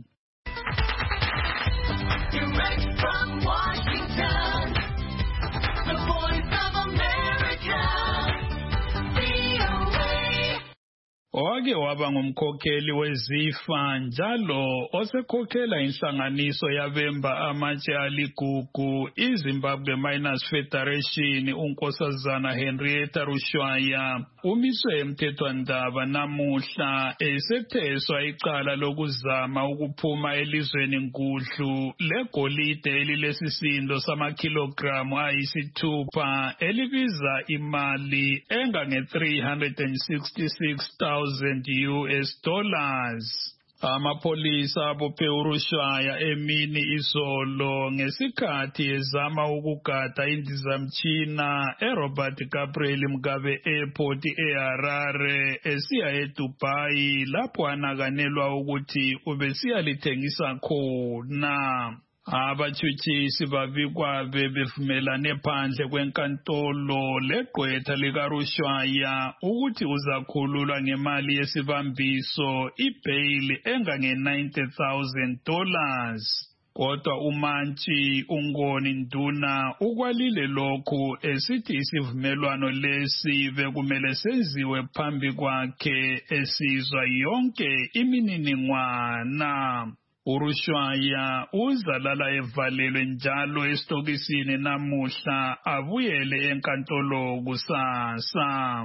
Direct from Washington, the Voice of America, V O A. Owake waba ngumkhokheli wezifa njalo osekhokhela inhlanganiso yabemba amatshe aligugu iZimbabwe Miners Federation unkosazana Henrietta Rushwaya umiswe emthethwandaba namuhla esetheswa icala lokuzama ukuphuma elizweni nkudlu legolide elilesisindo samakilogramu ayisithupha elibiza imali engange three hundred sixty-six thousand U S dollars. Amapolisa abophe uRushwaya emini izolo ngesikhathi ezama ukugada indizamtshina eRobert Gabriel Mugabe Airport eHarare esiya eDubai lapho anakanelwa ukuthi ubesiyalithengisa khona. Abatshutshisi babikwa bebevumelane phandle kwenkantolo legqwetha likaRushwaya ukuthi uzakhululwa ngemali yesibambiso ibhayili engange ninety thousand dollars. Kodwa uMantshi uNgoni Nduna ukwalile lokhu esithi isivumelwano lesi bekumele senziwe phambi kwakhe esizwa yonke imininingwana. uRushwaya uzalala evalelwe njalo esitokisini namuhla abuyele enkantolo kusasa.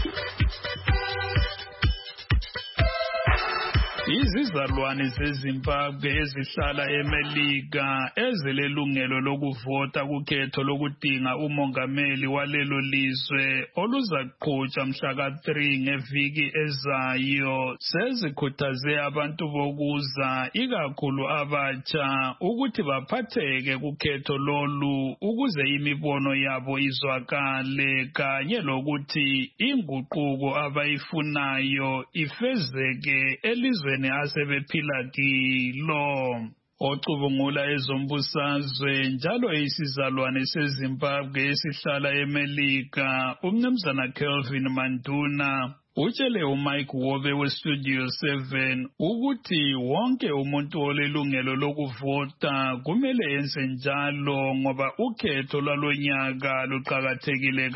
Izizalwane zeZimbabwe ezihlala eMelika ezilelungelo lokuvota kukhetho lokudinga umongameli walelo lizwe oluzaqhutshwa mhla ka three ngeviki ezayo sezikhuthaze abantu bokuza ikakhulu abatsha ukuthi baphatheke kukhetho lolu ukuze imibono yabo izwakale kanye lokuthi inguquko abayifunayo ifezeke elizweni asebephila kilo. Ocubungula ezombusazwe njalo isizalwane seZimbabwe esihlala eMelika uMnumzana Kelvin Manduna utshele uMike Wobe weStudio seven ukuthi wonke umuntu olelungelo lokuvota kumele enze njalo ngoba ukhetho lwalonyaka luqhakathekile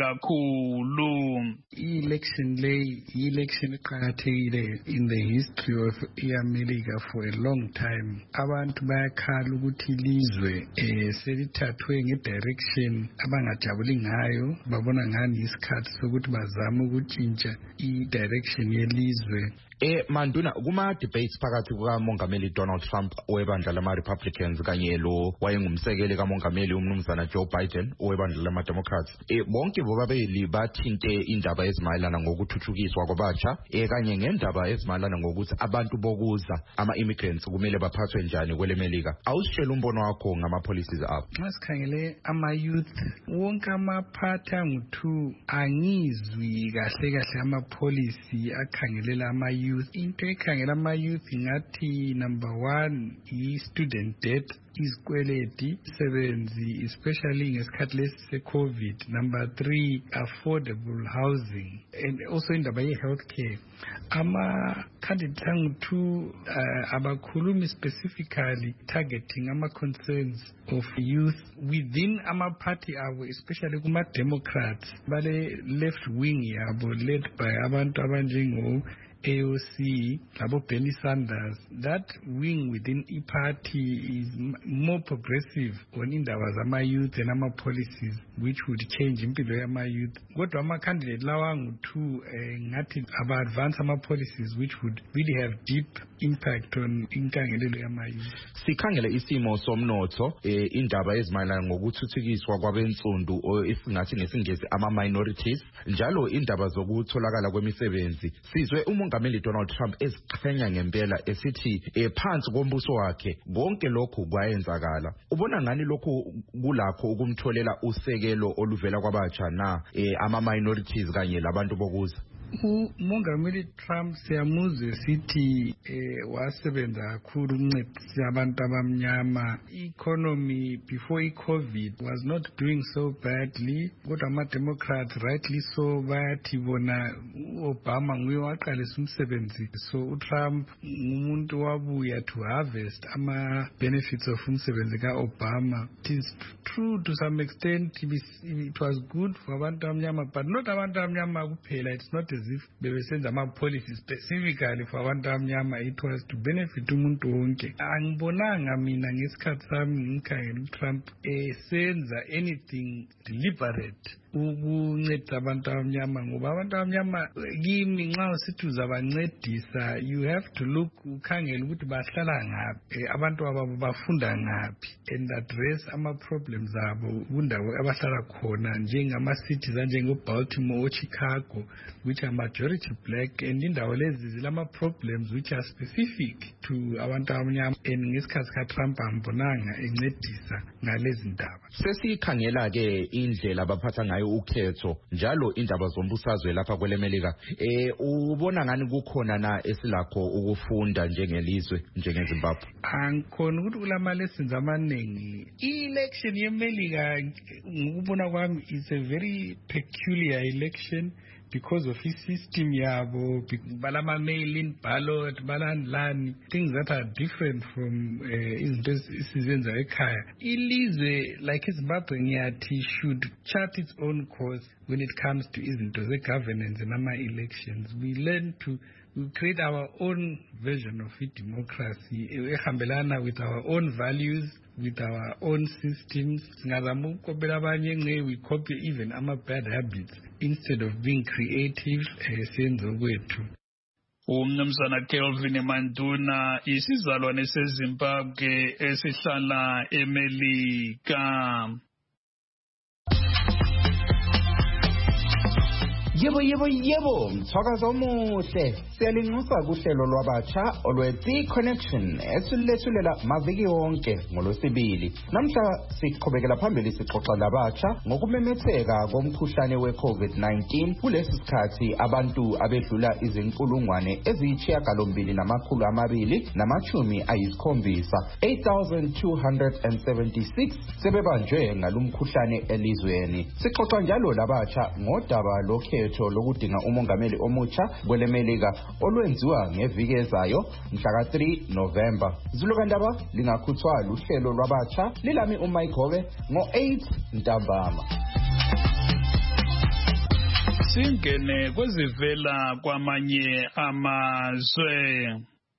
kakhulu. I-election lay i-election iqhakathekile in the history of iAmerica for a long time. Abantu bayakhala ukuthi ilizwe eh selithathwe ngedirection abangajabuli ngayo, babona ngani isikhathi sokuthi bazame ukutshintsha i-direction yelizwe. Eh Manduna kuma debates phakathi kukaMongameli Donald Trump owebandla lama-Republicans kanye lo wayengumsekeli kaMongameli uMnumzana Joe Biden owebandla lama-Democrats eh bonke bobabili bathinte indaba ezimayelana ngokuthuthukiswa kwabatsha eh kanye ngendaba ezimayelana ngokuthi abantu bokuza ama-immigrants kumele baphathwe njani kwelemelika. Awusitshela umbono wakho ngama-policies abo. Nxa sikhangele ama-youth wonke amaphathi angu-two angizwi kahle kahle ama-policy akhangelela ama-youth. Into ekhangela ama-youth ngathi number one i-student debt, izikweleti, sebenzi especially ngesikhathi lesi se-COVID. Number three, affordable housing and also indaba ye-healthcare. Ama-candidates angu-two uh, abakhulumi specifically targeting ama-concerns of youth within ama-party abo, especially kuma-Democrats bale left wing yabo led by abantu abanjengo A O C, labo Bernie Sanders. That wing within the party is m more progressive on indaba zama-youth and ama-policies which would change impilo yama-youth. Kodwa ama-candidate lawa angu-two eh, ngathi aba-advance ama-policies which would really have deep impact on inkangelelo yama-youth. Sikhangele isimo somnotho eh, indaba ezimayelana ngokuthuthukiswa kwabensundu esingathi ngesingisi ama-minorities njalo indaba zokutholakala kwemisebenzi. Sizwe uMongameli Donald Trump eziqhenya ngempela esithi eh, phansi kombuso wakhe konke lokhu kwayenzakala. Ubona ngani lokhu kulakho ukumtholela usekelo oluvela kwabatsha na eh, ama-minorities kanye labantu bokuza? uMongameli Trump siyamuzwe sithi eh wasebenza kakhulu ukuncedisa abantu abamnyama. Economy before i-COVID was not doing so badly, kodwa ama-Democrats rightly so bayathi bona u-Obama nguye waqalisa umsebenzi, so uTrump ngumuntu wabuya to harvest ama-benefits of umsebenzi ka-Obama. It is true to some extent it was good for abantu abamnyama, but not abantu abamnyama kuphela. It's not as if bebesenza ama-policy specifically for abantu abamnyama. It was to benefit umuntu wonke. Angibonanga mina ngesikhathi sami ngikhangela uTrump esenza anything deliberate ukunceda abantu abamnyama, ngoba abantu abamnyama kimi nxa usithi uzabancedisa you have to look ukhangela ukuthi bahlala ngaphi, abantu ababo bafunda ngaphi, and address ama-problems abo kundawo abahlala khona njengama-cities anjengo-Baltimore, Chicago, which are majority black, and indawo lezi zilama-problems which are specific to abantu abamnyama, and ngesikhathi ka-Trump ambonanga encedisa ngalezi ndaba. Sesikhangela ke indlela abaphatha ngayo ngayo ukhetho njalo indaba zombusazwe lapha kwelemelika eh ubona ngani kukhona na esilakho ukufunda njengelizwe njengeZimbabwe? Angikhona ukuthi kulama lessons amaningi. I-election yemelika ngokubona kwami is a very peculiar election because of his system yabo, balama mail-in ballot, balandlani, things that are different from izinto esizenza ekhaya. Ilizwe like iZimbabwe ngiyathi should chart its own course when it comes to izinto ze-governance and ama-elections. We learn to we create our own version of democracy, ehambelana with our own values, with our own systems. We copy even our bad habits instead of being creative. Umnumzana Kelvin Manduna isizalwane seZimbabwe esihlala eMelika. Yebo yebo yebo mthakazo omuhle siyalinxusa kuhlelo lwabatsha olwethi connection esilethulela maviki wonke ngolosibili. Namhla siqhubekela phambili sixoxa labatsha ngokumemetheka komkhuhlane we-COVID nineteen kulesi sikhathi abantu abedlula izinkulungwane eziyisishiyagalombili namakhulu amabili namachumi ayisikhombisa eight thousand two hundred seventy-six sebebanjwe ngalumkhuhlane elizweni. Sixoxa njalo labatsha ngodaba lokhetho lokudinga umongameli omutsha kwelemelika olwenziwa ngeviki ezayo mhla ka three November. Zulukandaba lingakhuthwa luhlelo lwabatsha lilami uMayigobe ngo eight ntambama. Singene kwezivela kwamanye amazwe.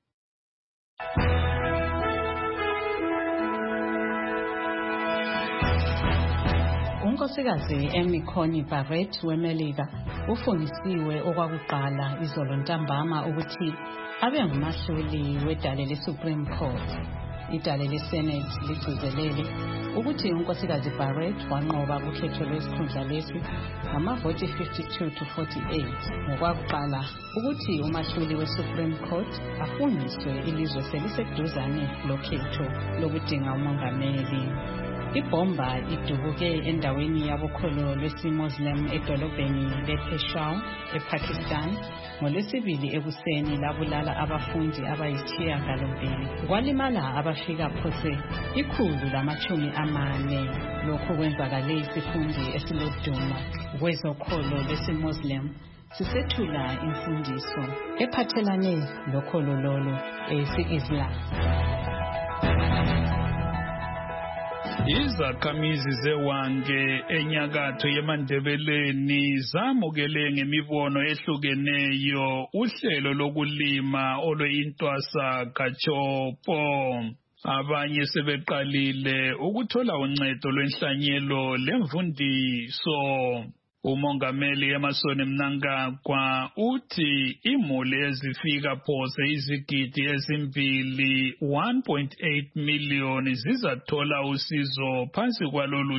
Unkosikazi Amy Coney Barrett weMelika ufungisiwe okwakuqala izolo ntambama ukuthi abe ngumahluli wedale leSupreme Court. Idale leSenate ligcizelele ukuthi unkosikazi Barrett wanqoba ukhetho lwesikhundla lesi ngamavoti fifty-two to forty-eight ngokwakuqala ukuthi umahluli weSupreme Court afungiswe ilizwe seliseduzane lokhetho lokudinga umongameli. Ibomba idubuke endaweni yabokholo lwesi-Muslim edolobheni lePeshawar ePakistan ngolwesibili ekuseni labulala abafundi abayisishiyagalombili. Kwalimala abafika phose ikhulu lamachumi amane. Lokhu kwenzakale isifundi esilodumo kwezokholo lwesi-Muslim sisethula imfundiso ephathelane lokholo lolo esi-Islam. Izakhamizi zewange enyakatho yeMandebeleni zamukele ngemibono ehlukeneyo uhlelo lokulima olweintwasa kaChopo. Abanye sebeqalile ukuthola uncedo lwenhlanyelo lemfundiso. Umongameli Emmerson Mnangagwa uthi imuli ezifika phose izigidi ezimbili one point eight million zizathola usizo phansi kwalolu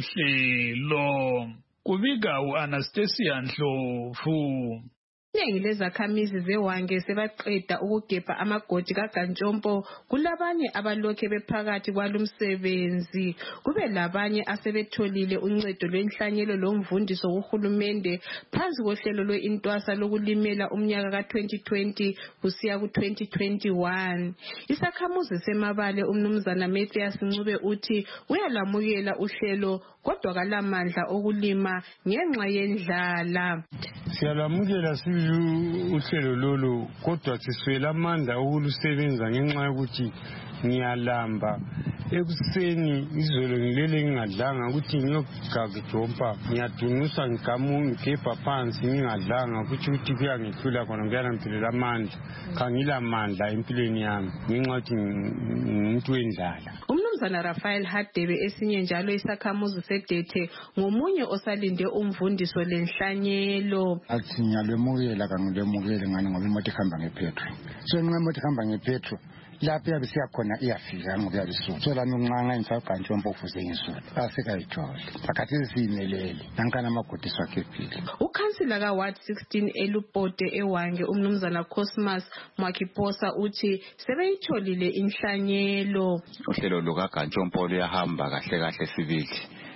hlelo. Kubika uAnastasia Ndlovu. Iningi lezakhamizi zewange sebaqeda ukugebha amagodi kaGantshompo kulabanye abalokhe bephakathi kwalumsebenzi. Kube labanye asebetholile uncedo lwenhlanyelo lomvundiso kuhulumende phansi kohlelo lweintwasa lokulimela umnyaka ka twenty twenty kusiya ku twenty twenty-one. Isakhamuzi semabale umnumzana Matthias Ncube uthi uyalamukela uhlelo kodwa kalamandla okulima ngenxa yendlala. Siyalamukela uhlelo lolu kodwa siswela amandla okulusebenza ngenxa yokuthi ngiyalamba ekuseni izolo ngilele ngingadlanga ukuthi ngiyogagijompa ngiyadungusa ngigamu ngigebha phansi ngingadlanga ukuthi ukuthi kuyangihlula khona kuyanampilela amandla khangila amandla empilweni yami ngenxa yokuthi ngumuntu wendlala. Umnumzana Raphael Hadebe esinye njalo isakhamuzi sedethe ngomunye osalinde umvundiso lenhlanyelo. Athi ngiyalemukela kangilemukele ngani ngoba imoto ihamba ngepetro. So nxa imoto ihamba ngepetro lapha yabe siyakhona iyafika ngoba yalisuku. So lana unqanga insaqantshompo ufuze insulu. Asikayithola. Phakathi siyimelele nankana amagodi swakhephile. Ukhansila ka Ward sixteen eLupote ewange umnumzana Cosmas Mwakiposa uthi sebeyitholile inhlanyelo. Uhlelo lukaGantshompo luyahamba kahle kahle sibili.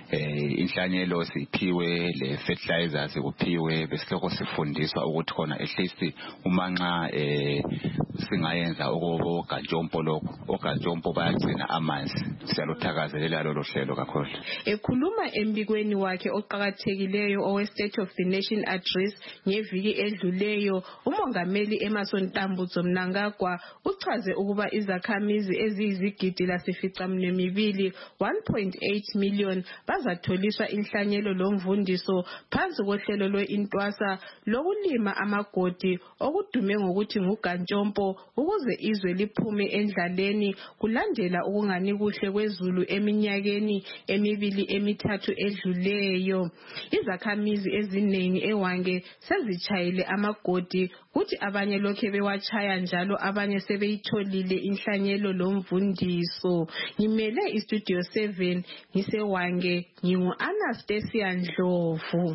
eh inhlanyelo siphiwe le fertilizers kuphiwe besiloko sifundiswa ukuthi khona at least uma nxa eh singayenza okogajompo lokho ogajompo bayagcina amanzi siyaluthakazelela lolo hlelo kakhulu. Ekhuluma embikweni wakhe oqhakathekileyo owe State of the Nation address ngeviki edluleyo, umongameli Emmerson Tambudzo Mnangagwa uchaze ukuba izakhamizi eziyizigidi lasificaminwembili one point eight million bazatholiswa inhlanyelo lomvundiso phansi kohlelo lwe-Intwasa lokulima amagodi okudume ngokuthi ngugantshompo ukuze izwe liphume endlaleni kulandela ukungani kuhle kwezulu eminyakeni emibili emithathu edluleyo. Izakhamizi eziningi eWange sezichayile amagodi kuthi abanye lokhe bewachaya njalo abanye sebeyitholile inhlanyelo lomvundiso. Ngimele istudio seven ngiseWange ngingu Anastasia Ndlovu.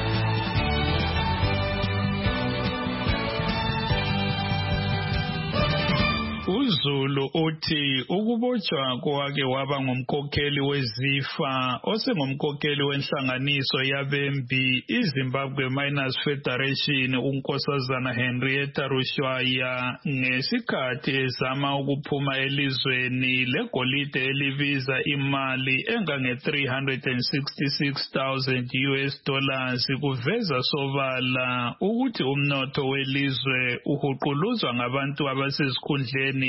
uZulu uthi ukubotshwa kwake waba ngumkhokheli wezifa osengumkhokheli wenhlanganiso yabembi iZimbabwe Miners Federation uNkosazana Henrietta Rushwaya ngesikhathi ezama ukuphuma elizweni legolide elibiza imali engange three hundred sixty-six thousand U S dollars kuveza sobala ukuthi umnotho welizwe uhuquluzwa ngabantu abasesikhundleni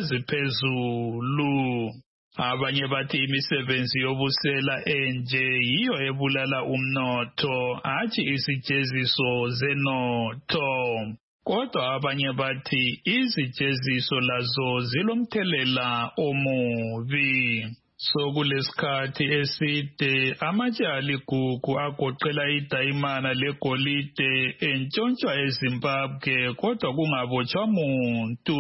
eziphezulu. Abanye bathi imisebenzi yobusela enje yiyo ebulala umnotho hatshi isijeziso zenotho. Kodwa abanye bathi izijeziso lazo zilomthelela omubi. Sokulesikhathi eside amatshali gugu agoqela idayimana legolide entshontshwa eZimbabwe kodwa kungabotshwa muntu.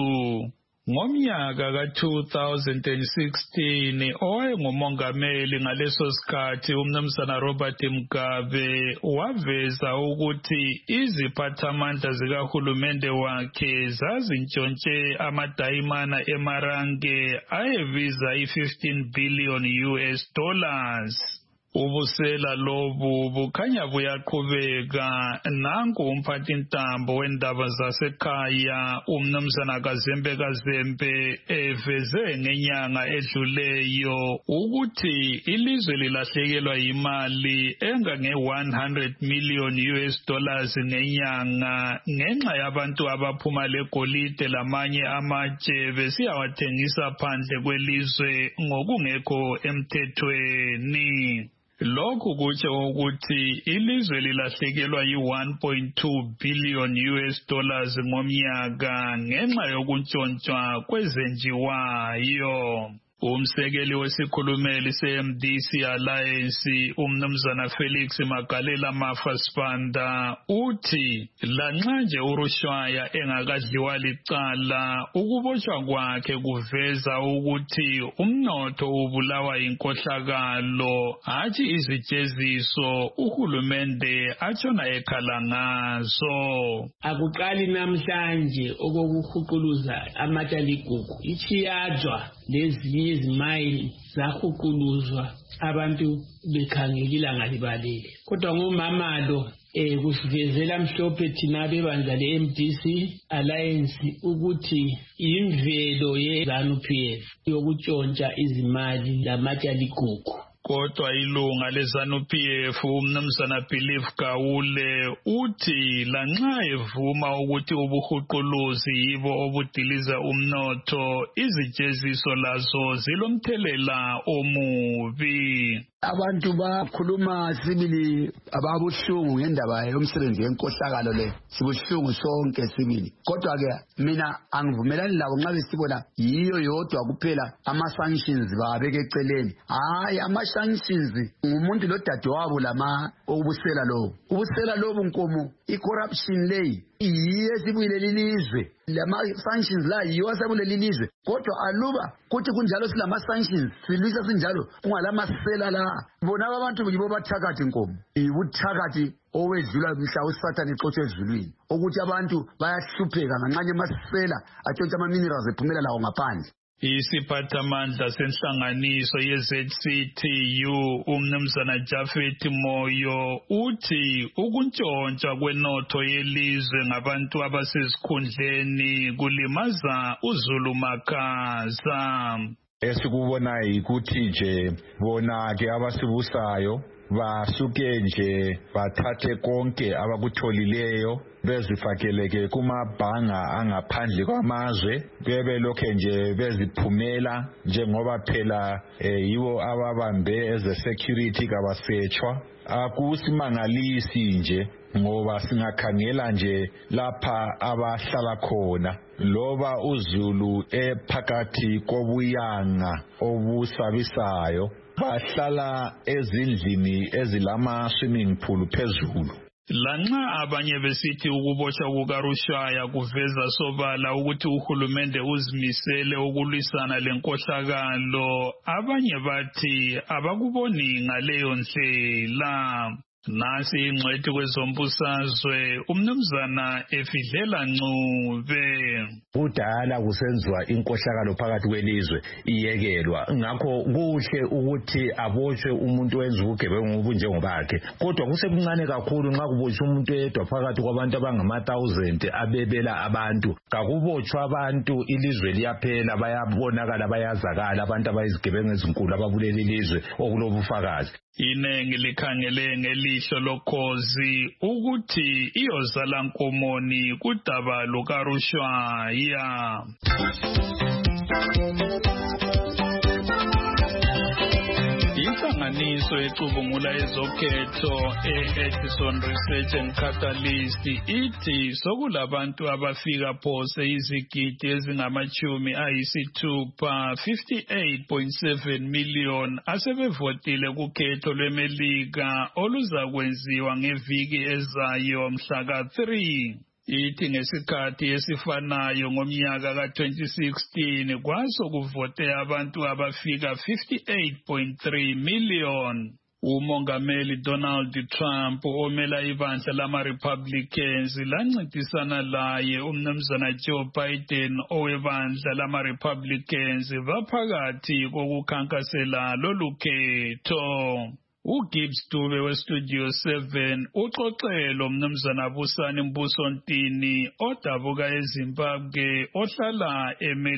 Ngomnyaka ka two thousand sixteen owayengumongameli ngaleso sikhathi umnumzana Robert Mugabe waveza ukuthi iziphathamandla zikahulumende wakhe zazintshontshe amadayimana eMarange ayebiza i-fifteen billion U S dollars. Ubusela lobu bukhanya buyaqhubeka. Nanku umphathintambo wendaba zasekhaya umnumzana Kazembe Kazembe eveze ngenyanga edluleyo ukuthi ilizwe lilahlekelwa imali engange one hundred million U S dollars ngenyanga ngenxa yabantu abaphuma legolide lamanye amatshe besiyawathengisa phandle kwelizwe ngokungekho emthethweni. Lokhu kutsho ukuthi ilizwe lilahlekelwa yi one point two billion U S dollars ngomnyaka ngenxa yokuntshontshwa kwezenjiwayo. Umsekeli wesikhulumeli se-M D C Alliance umnumzana Felix Magalela Mafasipanda uthi lanxa nje uRushwaya engakadliwa licala ukubotshwa kwakhe kuveza ukuthi umnotho ubulawa inkohlakalo hatshi izijeziso uhulumende atshona ekhala ngazo. Akuqali namhlanje okokuhuquluza amatshali gugu ichiyajwa lezinye izimayini zahuquluzwa abantu bekhangela ilanga libalele. Kodwa ngomamalo eh kusivezela mhlophe thina bebandla le-M D C Alliance ukuthi imvelo ye-ZANU-P F yokutshontsha izimali lamatshali gugu. Kodwa ilunga leZANU-P F umnumzana Believe Gawule uthi lanxa evuma ukuthi ubuhuquluzi yibo obudiliza umnotho izijeziso lazo zilomthelela omubi. Abantu bakhuluma sibili ababuhlungu ngendaba yomsebenzi yenkohlakalo le sibuhlungu sonke sibili. Kodwa ke mina angivumelani labo nxa besibona yiyo yodwa kuphela ama sanctions babeke eceleni. Hayi ama sanctions ngumuntu lodadewabo lama obusela lo. Ubusela lobu nkomo i-corruption leyi iye sibuyile lilizwe. Lama sanctions la yiyo asabule lilizwe. Kodwa aluba kuthi kunjalo silama sanctions silwisa sinjalo kungalama sela la. Bona abantu yibo bathakathi nkomo. Ibuthakathi owedlula mhla uSathane exotshe ezulwini. Ukuthi abantu bayahlupheka nganxanye amasela atshontsha ama minerals ephumela lawo ngaphandle. Isiphathamandla senhlanganiso ye-Z C T U umnumzana Jafet Moyo uthi ukuntshontsha kwenotho yelizwe ngabantu abasesikhundleni kulimaza uZulu makhaza. Esikubonayo ukuthi nje bona ke abasibusayo basuke nje bathathe konke abakutholileyo bezifakeleke kumabhanga angaphandle kwamazwe bebe lokho nje beziphumela njengoba phela eh, yiwo ababambe eze security kabasetshwa. Akusimangalisi nje ngoba singakhangela nje lapha abahlala khona loba uZulu ephakathi kobuyanga obusabisayo bahlala ezindlini ezilama swimming pool phezulu. Lanxa abanye besithi ukuboshwa kukaRushaya kuveza sobala ukuthi uhulumende uzimisele ukulwisana lenkohlakalo, abanye bathi abakuboni ngaleyo ndlela. Nasi ingcwethi kwezombusazwe umnumzana Efidlela Ncube. Kudala kusenziwa inkohlakalo phakathi kwelizwe iyekelwa, ngakho kuhle ukuthi aboshwe umuntu wenza ubugebengu obunjengobakhe, kodwa kusebuncane kakhulu nxa kuboshwe umuntu edwa phakathi kwabantu abangama thousand abebela abantu. Kakubotshwa abantu ilizwe liyaphela, bayabonakala bayazakala abantu abayizigebengu ezinkulu ababulela ilizwe okulobufakazi. Inengi likhangele ngelihlo lokhozi ukuthi iyozala nkomoni kudaba lukaRushaya. Inhlanganiso ecubungula ezokhetho e-Edison Research and Catalyst ithi sokulabantu abafika phose izigidi ezingamachumi ayisithupha fifty-eight point seven million asebevotile kukhetho lweMelika oluzakwenziwa ngeviki ezayo mhla ka three. Ithi ngesikhathi esifanayo ngomnyaka ka twenty sixteen kwaso kuvote abantu abafika fifty-eight point three million. Umongameli Donald Trump omela ibandla lama-Republicans lancintisana laye umnumzana Joe Biden owebandla lama-Republicans baphakathi kokukhankasela lolu khetho. uGibbs Dube weStudio seven uxoxelo mnumzana Busani Mbusontini odabuka eZimbabwe ohlala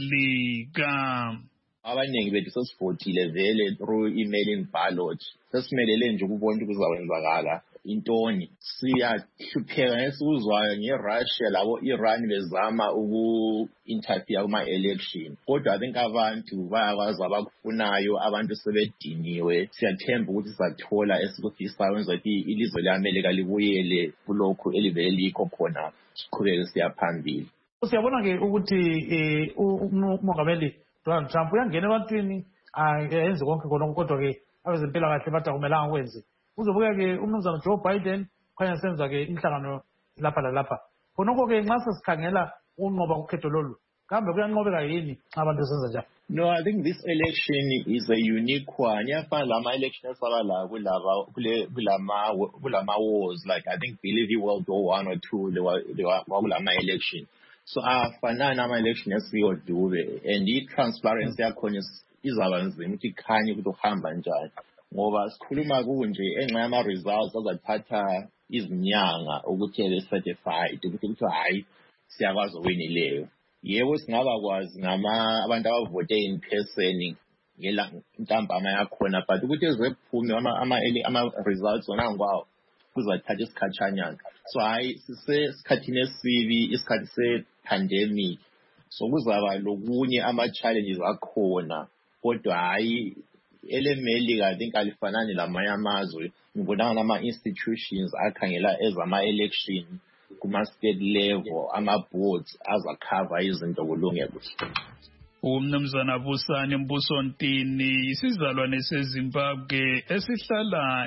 eMelika. Abaningi bethu sesivotile vele through email ballot. Sesimelele nje ukubona ukuzawenzakala intoni. Siyahlupheka ngesizwayo ngeRussia labo Iran bezama uku-interfere kuma-election. Kodwa I think abantu bayakwazi abakufunayo, abantu sebediniwe. Siyathemba ukuthi sizathola esikufisayo wenza ukuthi ilizwe le-Amerika libuyele kulokhu elivele likho khona. Siqhubeke siya phambili. Siyabona-ke ukuthi umongameli Donald Trump uyangena ebantwini ayenze konke konke, kodwa-ke abezempilakahle bathi akumelanga kwenze. Uzobuka-ke umnumzana Joe Biden khanya senza-ke inhlangano lapha lalapha. Khonokho-ke nxa sesikhangela ukunqoba kukhetho lolu, kambe kuyanqobeka yini abantu senza njani? No, I think this election is a unique one. Iyafana lama election esabala kulaba kulama kulama wars, like I think believe World War One or Two they were they were kulama election. So afana nama election esiyodube and I transparency yakhona izaba nzima ukuthi khanye ukuthi uhamba njani, ngoba sikhuluma kunje enxa yama results azathatha izinyanga ukuthi be certified ukuthi ukuthi hayi siyakwazi uwinileyo. Yebo singaba kwazi ngama abantu abavote in person ngela intambama yakhona, but ukuthi ezephume ama ama ama results ona ngwawo kuzathatha isikhatshanyana. So hayi sisesikhathini esibi, isikhathi se pandemic, so kuzaba lokunye ama challenges akhona, kodwa hayi eleMelika I think alifanani lamanye amazwe. Ngibona nama institutions akhangela ezama election kuma state level, ama boards azakhava izinto kulunge kuhle. Umnumzana Busani Mbusontini isizalwane seZimbabwe esihlala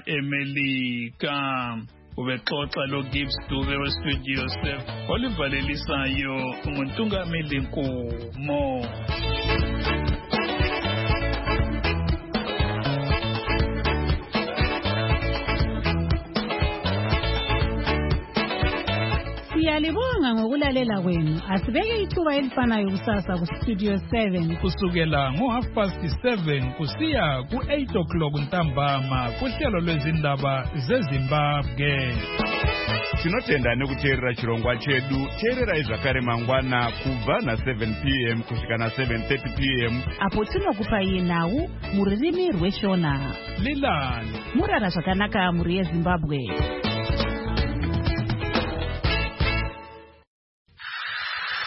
eMelika. Ubexoxa lo Gibbs Dube weStudio seven olivalelisayo uNtungameli Nkumo. Siyali Siyalibonga ngokulalela kwenu. Asibeke ithuba elifanayo kusasa ku-Studio seven. Kusukela ngo-half past seven kusiya ku-eight o'clock ntambama kuhlelo lwezindaba zeZimbabwe. Tinotenda nekuteerera chirongwa chedu. Teerera zvakare mangwana kubva na-seven p m kusvika na-seven thirty p m apo tinokupai nhau mururimi rweshona. Lilani murara zvakanaka muri yeZimbabwe.